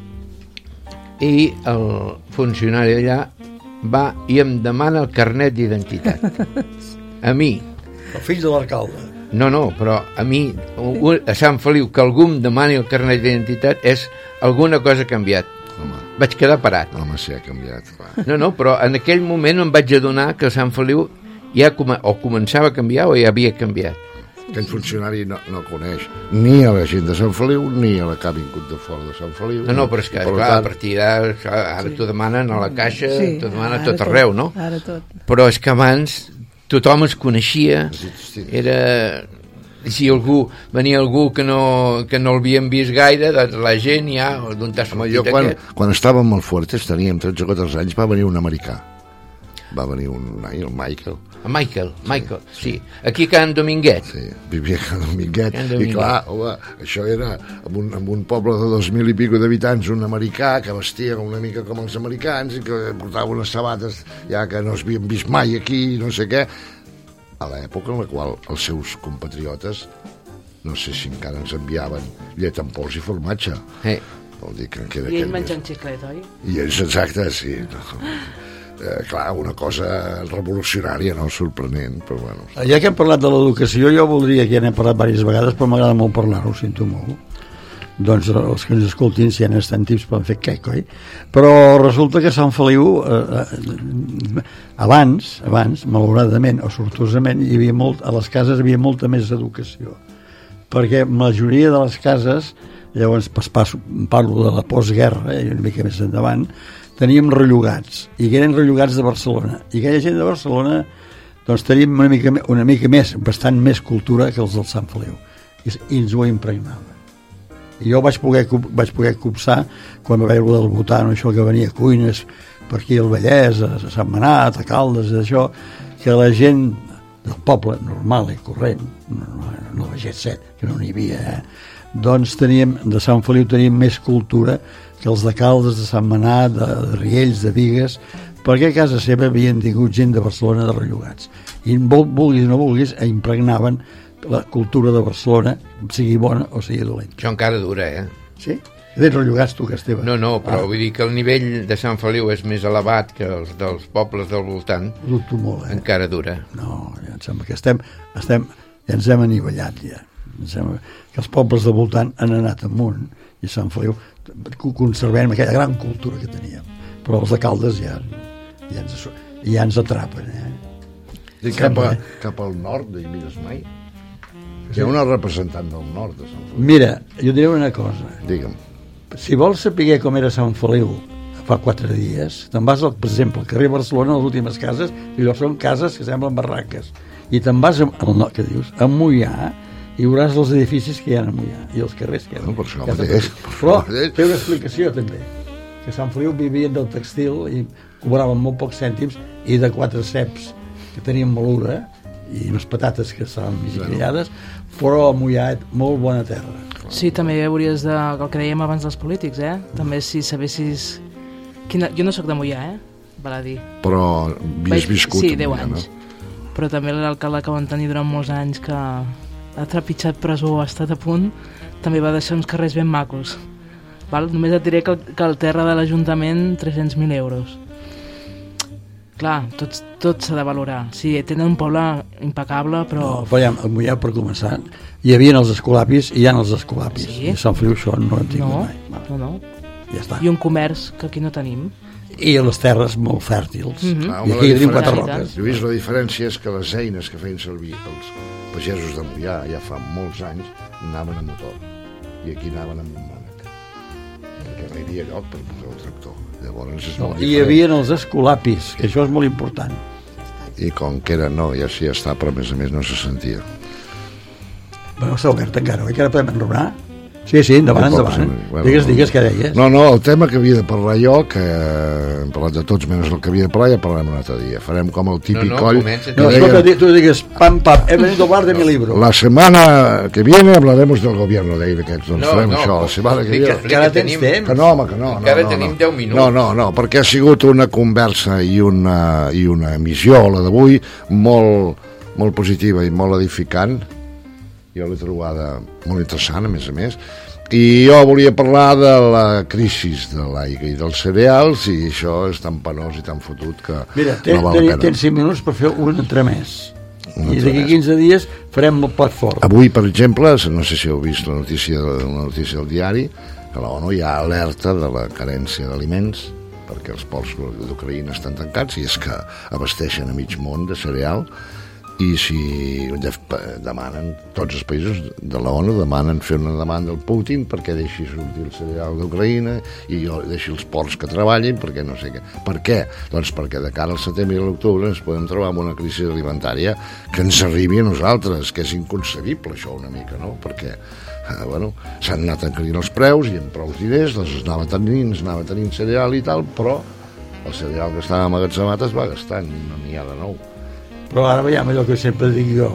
i el funcionari allà va i em demana el carnet d'identitat. A mi. El fill de l'alcalde. No, no, però a mi, a Sant Feliu, que algú em demani el carnet d'identitat és alguna cosa ha canviat. Home. vaig quedar parat. Home, sí, ha canviat, clar. No, no, però en aquell moment em vaig adonar que Sant Feliu ja com, o començava a canviar o ja havia canviat. Aquell funcionari no, no coneix ni a la gent de Sant Feliu ni a la que ha vingut de fora de Sant Feliu. No, no, però és que, clar, tant... a partir d'ara, ara sí. t'ho demanen a la caixa, sí, t'ho demanen a tot arreu, no? Ara tot. Però és que abans tothom es coneixia, era... Si algú, venia algú que no, que no l'havien vist gaire, doncs la gent ja, d'on t'ha sortit jo quan, aquest? Quan estàvem molt fuertes, teníem tretze o catorze anys, va venir un americà. Va venir un noi, el Michael. A Michael, Michael, sí. sí. Aquí a Can Dominguet. Sí, vivia a Can Dominguet. Can Dominguet. I clar, home, això era en un, en un poble de dos mil i pico d'habitants, un americà que vestia una mica com els americans i que portava unes sabates ja que no s'havien vist mai aquí, no sé què. A l'època en la qual els seus compatriotes, no sé si encara ens enviaven llet amb pols i formatge. Hey. Vol dir que queda I ell menjant xiclet, oi? I ells, exacte, sí. Eh, clar, una cosa revolucionària, no? Sorprenent, però bueno. Ja que hem parlat de l'educació, jo voldria, que ja n'hem parlat diverses vegades, però m'agrada molt parlar-ho, ho sento molt. Doncs els que ens escoltin, si han estat tips, poden fer quec, oi? Però resulta que Sant Feliu, eh, abans, abans, malauradament o sortosament, hi havia molt, a les cases hi havia molta més educació. Perquè la majoria de les cases, llavors passo, parlo de la postguerra, eh, una mica més endavant, teníem rellogats, i que eren rellogats de Barcelona. I aquella gent de Barcelona, doncs teníem una mica, una mica més, bastant més cultura que els del Sant Feliu. I, i ens ho impregnava. I jo vaig poder, vaig poder copsar quan va veure del Botano, això que venia a Cuines per aquí al Vallès, a Sant Manat, a Caldes, això, que la gent del poble normal i corrent, no, no, no la jet set, que no n'hi havia, eh? Doncs teníem, de Sant Feliu teníem més cultura que els de Caldes, de Sant Manat, de, de Riells, de Bigues, perquè a casa seva havien tingut gent de Barcelona de rellogats. I vulguis o no vulguis, impregnaven la cultura de Barcelona, sigui bona o sigui dolenta. Això encara dura, eh? Sí? Ets rellogats tu, que Esteve. No, no, però ah. vull dir que el nivell de Sant Feliu és més elevat que els dels pobles del voltant. Dubto molt, eh? Encara dura. No, ja em sembla que estem, estem ja ens hem anivellat, ja. Em sembla que els pobles del voltant han anat amunt i Sant Feliu conservem aquella gran cultura que teníem. Però els de Caldes ja, ja, ens, ja ens atrapen, eh? I cap, a, cap al nord, no hi mires mai? Hi ha una representant del nord de Sant Feliu. Mira, jo diré una cosa. Digue'm. Si vols saber com era Sant Feliu fa quatre dies, te'n vas, al, per exemple, al carrer Barcelona, a les últimes cases, i allò són cases que semblen barraques. I te'n vas al nord, que dius, a Moià, i veuràs els edificis que hi ha a Moià, i els carrers que hi ha. No, per això mateix. Però té una explicació, també, que Sant Feliu vivien del textil i cobraven molt pocs cèntims, i de quatre ceps que tenien malura, i unes patates que estaven migillades, però a Moià, molt bona terra. Sí, també hauries de... el que dèiem abans dels polítics, eh? També si sabessis... Quina... Jo no sóc de Moià, eh? Val a dir. Però havies viscut sí, a deu Moià, anys. No? Però també l'alcalde que van tenir durant molts anys, que ha trepitjat presó, ha estat a punt, també va deixar uns carrers ben macos. Val? Només et diré que el, que el terra de l'Ajuntament, tres-cents mil euros. Clar, tot, tot s'ha de valorar. Sí, tenen un poble impecable, però... No, però ja, a Moià, per començar, hi havia els escolapis i hi ha els escolapis. Sí? I a Sant Feliu això no ho hem tingut no, mai. No, no. Ja està. I un comerç que aquí no tenim. I les terres molt fèrtils. Mm-hmm. Ah, I aquí hi tenim quatre roques. Jo he vist la diferència és que les eines que feien servir els pagesos de Moià ja fa molts anys anaven a motor. I aquí anaven amb un mònec. Perquè no hi havia lloc per posar el tractor. Llavors és molt I hi havia els escolapis, que això és molt important. I com que era, no, ja sí està, però a més a més no se sentia. Bueno, està obert encara, oi? Que ara podem enronar? Sí, sí, endavant, endavant. Bueno, digues, digues, què deies? No, no, el tema que havia de parlar jo, que hem parlat de tots menys el que havia de parlar, ja parlarem un altre dia. Farem com el típic no, no, coll. No, escolta, tu digues, pam, pam, he venido a hablar de mi libro. La semana que viene hablaremos del gobierno de ahí, d'aquests, doncs no, farem no, això, la setmana que viene. Que ara tens temps. Que no, home, que no. Encara no, no, tenim no. deu minuts. No, no, no, perquè ha sigut una conversa i una, i una emissió, la d'avui, molt, molt positiva i molt edificant. Jo l'he trobada molt interessant, a més a més. I jo volia parlar de la crisi de l'aigua i dels cereals, i això és tan penós i tan fotut que Mira, ten, no val la pena. Tens cinc minuts per fer un entremès. Un I d'aquí quinze dies farem el plat fort. Avui, per exemple, no sé si heu vist la notícia, la notícia del diari, que la ONU ja alerta de la carència d'aliments perquè els ports d'Ucraïna estan tancats i és que abasteixen a mig món de cereal i si demanen, tots els països de la ONU demanen fer una demanda al Putin perquè deixi sortir el cereal d'Ucraïna i deixi els ports que treballin perquè no sé què. Per què? Doncs perquè de cara al setembre i a l'octubre ens podem trobar amb una crisi alimentària que ens arribi a nosaltres, que és inconcebible això una mica, no? Perquè eh, bueno, s'han anat encarint els preus i amb prou diners doncs es anava tenint, es anava tenint cereal i tal, però el cereal que estava emmagatzemat es va gastant i no n'hi ha de nou. Però ara veiem allò que sempre dic jo.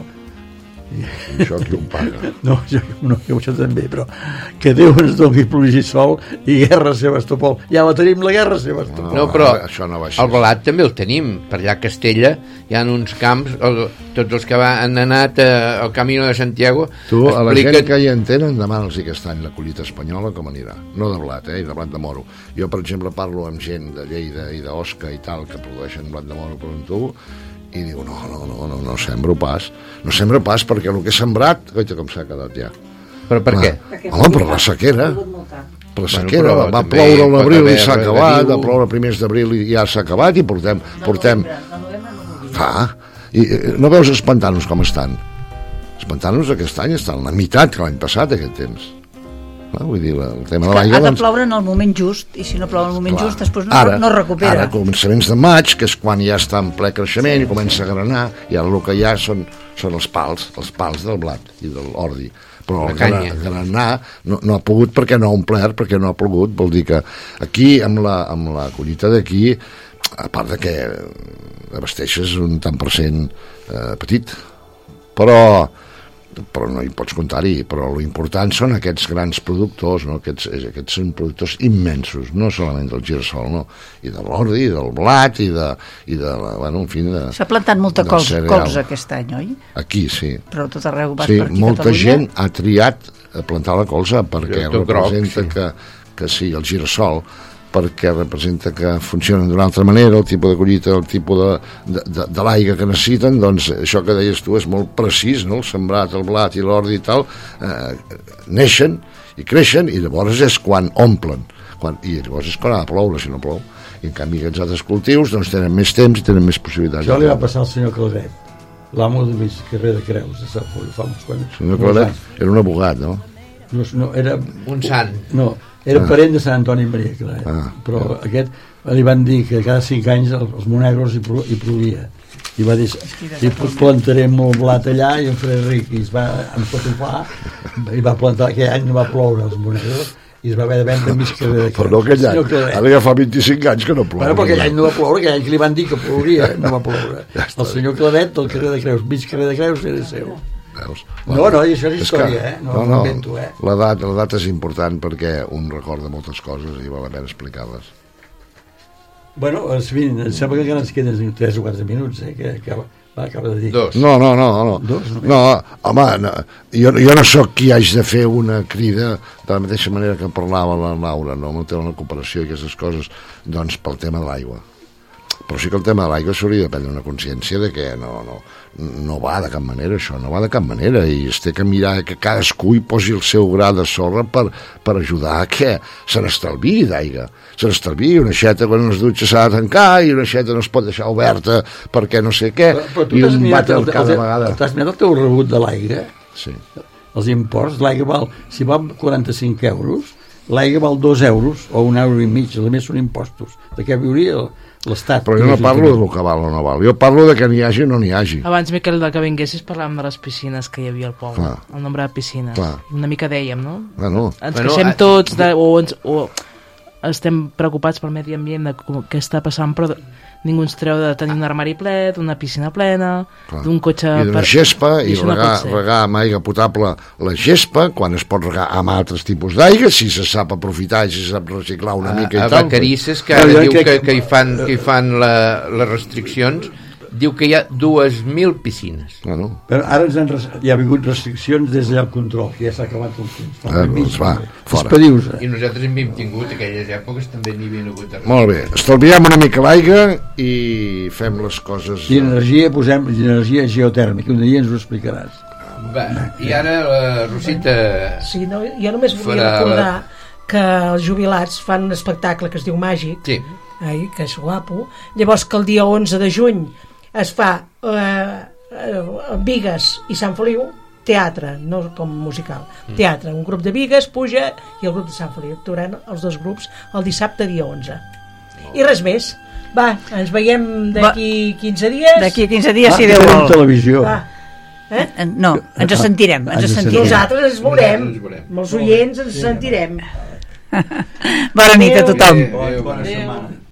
I això qui ho paga? No, jo, no, jo això també, però que Déu ens doni pluja i sol i guerra a Sebastopol. Ja la tenim, la guerra a Sebastopol. No, però això no va el blat també el tenim. Per allà a Castella hi ha uns camps, el, tots els que han anat eh, al Camino de Santiago... Tu, a la expliquen... gent que hi entenen, demana'ls aquest any la collita espanyola com anirà. No de blat, eh, de blat de moro. Jo, per exemple, parlo amb gent de Lleida i d'Osca i tal, que produeixen blat de moro per un tubo, i diu, no, no, no, no, no sembro pas no sembro pas perquè el que he sembrat goita com s'ha quedat ja. Però per què? Home, per la sequera per la sequera, bueno, va ploure a l'abril i s'ha acabat, va ploure a primers d'abril i ja s'ha acabat i portem portem clar, i no veus els pantanos com estan? Els pantanos aquest any estan la meitat que l'any passat aquest temps. Ah, vull dir, el tema de l'aigua... Ha de ploure en el moment just, i si no plou en el moment clar, just, després no, ara, no es recupera. Ara, començaments de maig, que és quan ja està en ple creixement sí, i comença a granar, i ara el que hi ha són, són els pals, els pals del blat i de l'ordi. Però el gra, granar no, no ha pogut perquè no ha omplert, perquè no ha plogut, vol dir que aquí, amb la, amb la collita d'aquí, a part de que abasteixes un tant per cent eh, petit, però... però no hi pots comptar-hi, però l'important són aquests grans productors, no? aquests, aquests són productors immensos, no solament del girassol, no? I de l'ordi, i del blat, i de, i de la, bueno, en fi... De, s'ha plantat molta colza, colza aquest any, oi? Aquí, sí. Però tot arreu vas sí, per aquí, molta Catalunya. Gent ha triat a plantar la colza perquè representa groc, sí. que, que sí, el girassol, perquè representa que funcionen d'una altra manera, el tipus de collita, el tipus de, de, de, de l'aigua que necessiten, doncs això que deies tu és molt precís, no? El sembrat, el blat i l'ordi i tal, eh, neixen i creixen i llavors és quan omplen, quan, i llavors és quan ha de ploure, si no plou. I en canvi aquests altres cultius doncs tenen més temps i tenen més possibilitats. Això li va passar al senyor Calvet, l'amo de mig carrer de Creus, de Sant Foli, fa uns quants. El senyor Calvet era un abogat, no? No, no era... Un sant. No, era ah. parent de Sant Antoni Maria Claret, ah. però ah. aquest li van dir que cada cinc anys els monegros hi, pro, hi plovia i va dir, i plantaré molt blat allà i em faré ric, i es va empatofar i va plantar, aquell any no va ploure els monegros i es va haver de vendre mig carrer de Creus. Però no aquell any, ara ja fa vint-i-cinc anys que no plou. Bueno, però aquell any no va ploure, aquell any que li van dir que plouria no va ploure. Ja el senyor Claret del carrer de Creus, mig carrer de Creus era seu. Veus? No, no, i això és història, és que, eh? No, no, no invento, eh? L'edat, l'edat és important perquè un recorda moltes coses i val la pena explicar-les. Bueno, em sembla que encara ens queden tres o quatre minuts, eh? Que, que va, acaba de dir. Dos. No, no, no. No, Dos, no home, no, jo, jo no sóc qui haig de fer una crida de la mateixa manera que parlava la Laura, no? Amb el tema de la cooperació i aquestes coses, doncs pel tema de l'aigua. Però sí que el tema de l'aigua s'hauria de prendre una consciència de que no, no, no va de cap manera això, no va de cap manera, i es té que mirar que cadascú hi posi el seu gra de sorra per, per ajudar a que se n'estalviï d'aigua, se n'estalviï. Una aixeta quan es dutxa s'ha de tancar i una aixeta no es pot deixar oberta perquè no sé què, però, però i un vàter cada el, vegada. T'has mirat el teu rebut de l'aigua? Sí. Els imports, l'aigua val, si val quaranta-cinc euros, l'aigua val dos euros o un euro i mig, a més són impostos. De què viuria l'Estat? Però jo no parlo del que val o no val, jo parlo de que n'hi hagi o no n'hi hagi. Abans, Miquel, de que vinguessis parlàvem de les piscines que hi havia al poble, clar, el nombre de piscines. Clar. Una mica dèiem, no? Ah, no. Ens bueno, queixem tots de, o, ens, o estem preocupats pel medi ambient, de què està passant, però ningú ens treu de tenir un armari ple, d'una piscina plena, d'un cotxe... I d'una per... gespa, i, i regar, no regar amb aigua potable la gespa, quan es pot regar amb altres tipus d'aigua, si se sap aprofitar i si se sap reciclar una a, mica i a tal. A Vacarisses, que ara diu que, que hi fan, que hi fan la, les restriccions, diu que hi ha dues mil piscines. Bueno. Però ara ens han res... hi ha hagut restriccions des d'allà al control, que ja s'ha acabat un temps. Ah, doncs va, fora. Espedius, eh? I nosaltres en hem tingut, aquelles èpoques també n'hi havia hagut. Molt bé, estalviem una mica l'aigua i fem les coses... I energia, posem energia geotèrmica, un dia ens ho explicaràs. Va, i ara la Rosita... Sí, no, jo només volia recordar que els jubilats fan un espectacle que es diu Màgic, Sí. ai, que és guapo. Llavors que el dia onze de juny es fa eh, eh, Bigues i Sant Feliu, teatre, no com musical, mm. teatre, un grup de Bigues puja i el grup de Sant Feliu, actuaran els dos grups el dissabte dia onze. I res més. Va, ens veiem d'aquí quinze dies. D'aquí quinze dies, Ah, si Déu tenim vol. televisió. Va. Eh? No, ens sentirem, ens Ens sentirem. Nosaltres ens veurem, Nosaltres ens veurem. amb els oients ens sentirem. Bona nit a tothom. Adéu. Bona setmana.